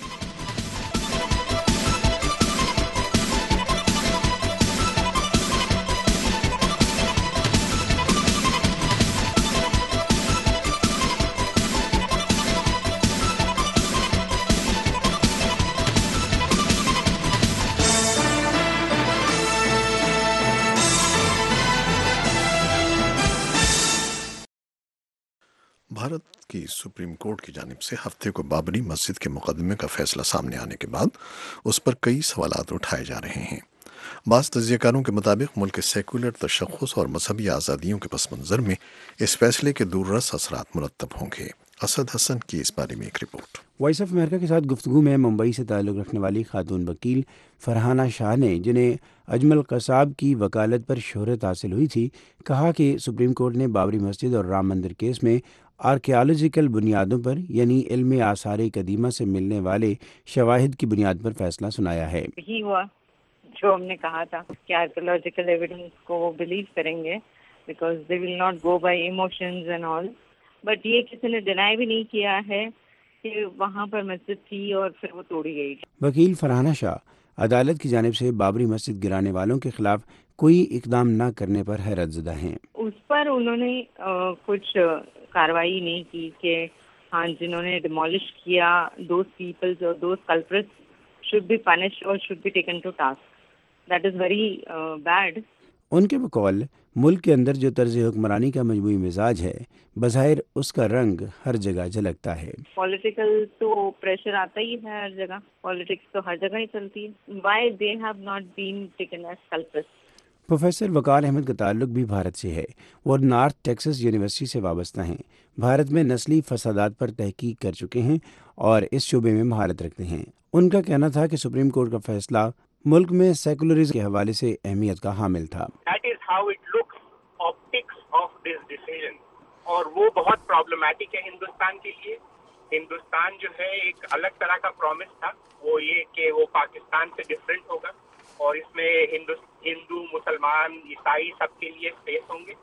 भारत की सुप्रीम कोर्ट की जानिब से हफ्ते को बाबरी मस्जिद के मुकदमे का फैसला सामने आने के बाद उस पर कई सवालात उठाए जा रहे हैं। बाज़ तज्ज़ियाकारों के मुताबिक मुल्क के सेकुलर तशख़्ख़ुस और मजहबी आज़ादियों के पस मंज़र में इस फैसले के दूररस असरात मुरतब होंगे। असद हसन की इस बारे में एक रिपोर्ट। वॉइस ऑफ अमेरिका के साथ गुफ्तगू में मुंबई से ताल्लुक़ रखने वाली खातून वकील फरहाना शाह ने, जिन्हें अजमल कसाब की वकालत पर शोहरत हासिल हुई थी, कहा कि सुप्रीम कोर्ट ने बाबरी मस्जिद और राम मंदिर केस में आर्कियोलॉजिकल बुनियादों पर यानी इल्म आसार कदीमा से मिलने वाले शवाहिद की बुनियाद पर फैसला सुनाया है। यही हुआ जो हमने कहा था कि आर्कियोलॉजिकल एविडेंस को वो बिलीव करेंगे, because they will not go by emotions and all. But ये किसी ने डिनाई भी नहीं किया है कि वहाँ पर मस्जिद थी और फिर वो तोड़ी गई। वकील फरहाना शाह अदालत की जानिब से बाबरी मस्जिद गिराने वालों के खिलाफ कोई इकदाम न करने पर हैरत ज़दा हैं। उस पर उन्होंने कुछ कार्रवाई नहीं की कि हाँ, जिन्होंने डिमोलिश किया, दोज पीपल्स और those culprits should be punished और should be taken to task. That is very bad. उनके बकौल मुल्क के अंदर जो तर्ज हुक्मरानी का मजमूई मिजाज है, बज़ाहिर उसका रंग हर जगह झलकता है। पॉलिटिकल तो प्रेशर आता ही है हर जगह, पॉलिटिक्स तो हर जगह ही चलती है। Why they have not been taken as culprits. Professor Waqar Ahmad का ताल्लुक भी भारत से है। वो नॉर्थ टेक्सास यूनिवर्सिटी से वाबस्ता हैं। भारत में नस्ली फसादात पर तहकीक कर चुके हैं और इस शोबे में महारत रखते हैं। उनका कहना था कि सुप्रीम कोर्ट का फैसला मुल्क में सेकुलरिज्म के हवाले से अहमियत का हामिल था। That is how it looks, optics of this decision, और वो बहुत प्रॉब्लमैटिक है हिंदुस्तान के लिए। हिंदुस्तान जो है एक अलग तरह का प्रॉमिस था, वो ये कि वो पाकिस्तान से डिफरेंट होगा और इसमें हिंदू मुसलमान ईसाई सबके लिए स्पेस होंगे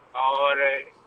और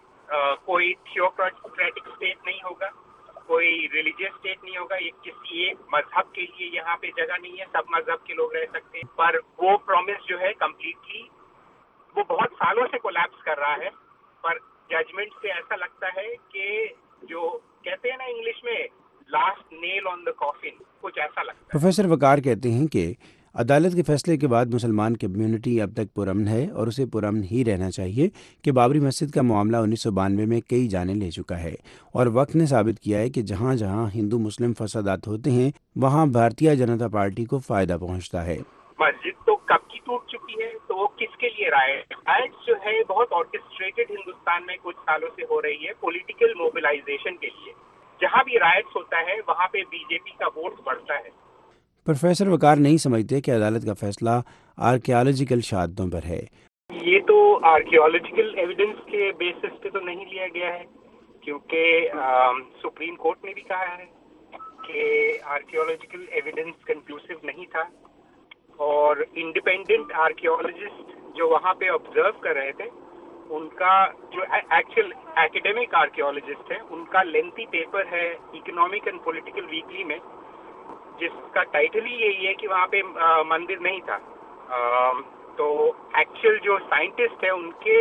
कोई थियोक्रेटिक स्टेट नहीं होगा, कोई रिलीजियस स्टेट नहीं होगा। ये किसी एक मजहब के लिए यहाँ पे जगह नहीं है, सब मजहब के लोग रह सकते हैं। पर वो प्रॉमिस जो है कम्प्लीटली वो बहुत सालों से कोलैप्स कर रहा है। पर जजमेंट से ऐसा लगता है कि जो कहते हैं ना इंग्लिश में last nail on the coffin, कुछ ऐसा लगता है। प्रोफेसर वकार कहते हैं कि अदालत के फैसले के बाद मुसलमान कम्युनिटी अब तक पुरअमन है और उसे पुरअमन ही रहना चाहिए कि बाबरी मस्जिद का मामला 1992 में कई जाने ले चुका है और वक्त ने साबित किया है कि जहाँ जहाँ हिंदू मुस्लिम फसादात होते हैं वहाँ भारतीय जनता पार्टी को फायदा पहुँचता है। मस्जिद तो कब की टूट चुकी है, तो वो किसके लिए राइट जो है बहुत ऑर्केस्ट्रेटेड हिंदुस्तान में कुछ सालों से हो रही है पॉलिटिकल मोबिलाइजेशन के लिए। जहाँ भी राइट्स होता है वहाँ पे बीजेपी का वोट बढ़ता है। प्रोफेसर वकार नहीं समझते कि अदालत का फैसला आर्कियोलॉजिकल शहादतों पर है। ये तो आर्कियोलॉजिकल एविडेंस के बेसिस पे तो नहीं लिया गया है, क्योंकि सुप्रीम कोर्ट ने भी कहा है कि आर्कियोलॉजिकल एविडेंस कंक्लूसिव नहीं था और इंडिपेंडेंट आर्कियोलॉजिस्ट जो वहाँ पे ऑब्जर्व कर रहे थे, उनका जो एक्चुअल एकेडमिक आर्कियोलॉजिस्ट है, उनका लेंथी पेपर है इकोनॉमिक एंड पॉलिटिकल वीकली में, जिसका टाइटल ही यही है कि वहाँ पे मंदिर नहीं था। तो एक्चुअल जो साइंटिस्ट है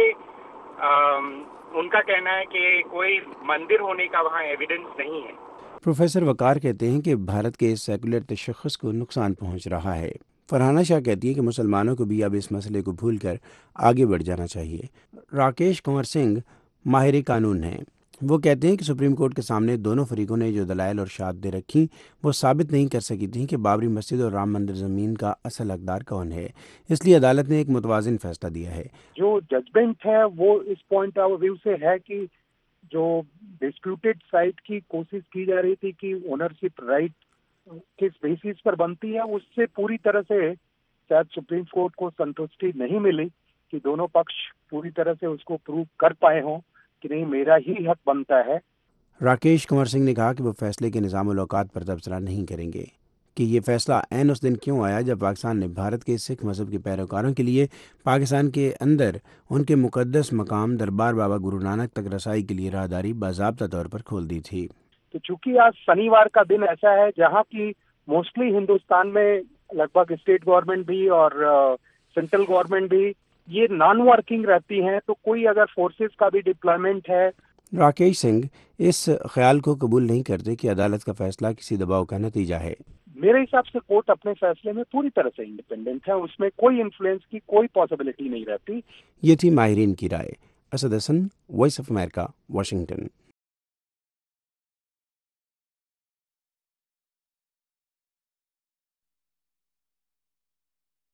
उनका कहना है कि कोई मंदिर होने का वहाँ एविडेंस नहीं है। प्रोफेसर वकार कहते हैं कि भारत के इस सेकुलर तशख़्ख़ुस को नुकसान पहुँच रहा है। फरहाना शाह कहती है कि मुसलमानों को भी अब इस मसले को भूलकर आगे बढ़ जाना चाहिए। राकेश कुंवर सिंह माहिर कानून हैं। वो कहते हैं कि सुप्रीम कोर्ट के सामने दोनों फरीकों ने जो दलाइल और शहादतें रखी वो साबित नहीं कर सकी थी कि बाबरी मस्जिद और राम मंदिर ज़मीन का असल हकदार कौन है। इसलिए अदालत ने एक मुतवाज़िन फैसला दिया है। जो जजमेंट है वो इस पॉइंट ऑफ व्यू से है कि जो डिस्प्यूटेड साइट की कोशिश की जा रही थी कि ओनरशिप राइट किस बेसिस पर बनती है, उससे पूरी तरह से शायद सुप्रीम कोर्ट को संतुष्टि नहीं मिली कि दोनों पक्ष पूरी तरह से उसको प्रूव कर पाए हों कि नहीं मेरा ही हक बनता है। राकेश कुंवर सिंह ने कहा कि वो फैसले के निज़ाम-उल-औकात पर तबसरा नहीं करेंगे। کہ یہ فیصلہ عین اس دن کیوں آیا جب پاکستان نے بھارت کے سکھ مذہب کے پیروکاروں کے لیے پاکستان کے اندر ان کے مقدس مقام دربار بابا گرو نانک تک رسائی کے لیے راہداری باضابطہ طور پر کھول دی تھی۔ تو چونکہ آج شنیوار کا دن ایسا ہے جہاں کی موسٹلی ہندوستان میں لگ بھگ اسٹیٹ گورنمنٹ بھی اور سینٹرل گورنمنٹ بھی یہ نان ورکنگ رہتی ہیں، تو کوئی اگر فورسز کا بھی ڈپلائمنٹ ہے۔ راکیش سنگھ اس خیال کو قبول نہیں کرتے کہ عدالت کا فیصلہ کسی دباؤ کا نتیجہ ہے۔ میرے حساب سے کورٹ اپنے فیصلے میں پوری طرح سے انڈیپینڈنٹ ہے، اس میں کوئی انفلوئنس کی کوئی پاسبلٹی نہیں رہتی۔ یہ تھی ماہرین کی رائے۔ Asad Hasan, Voice of America, Washington.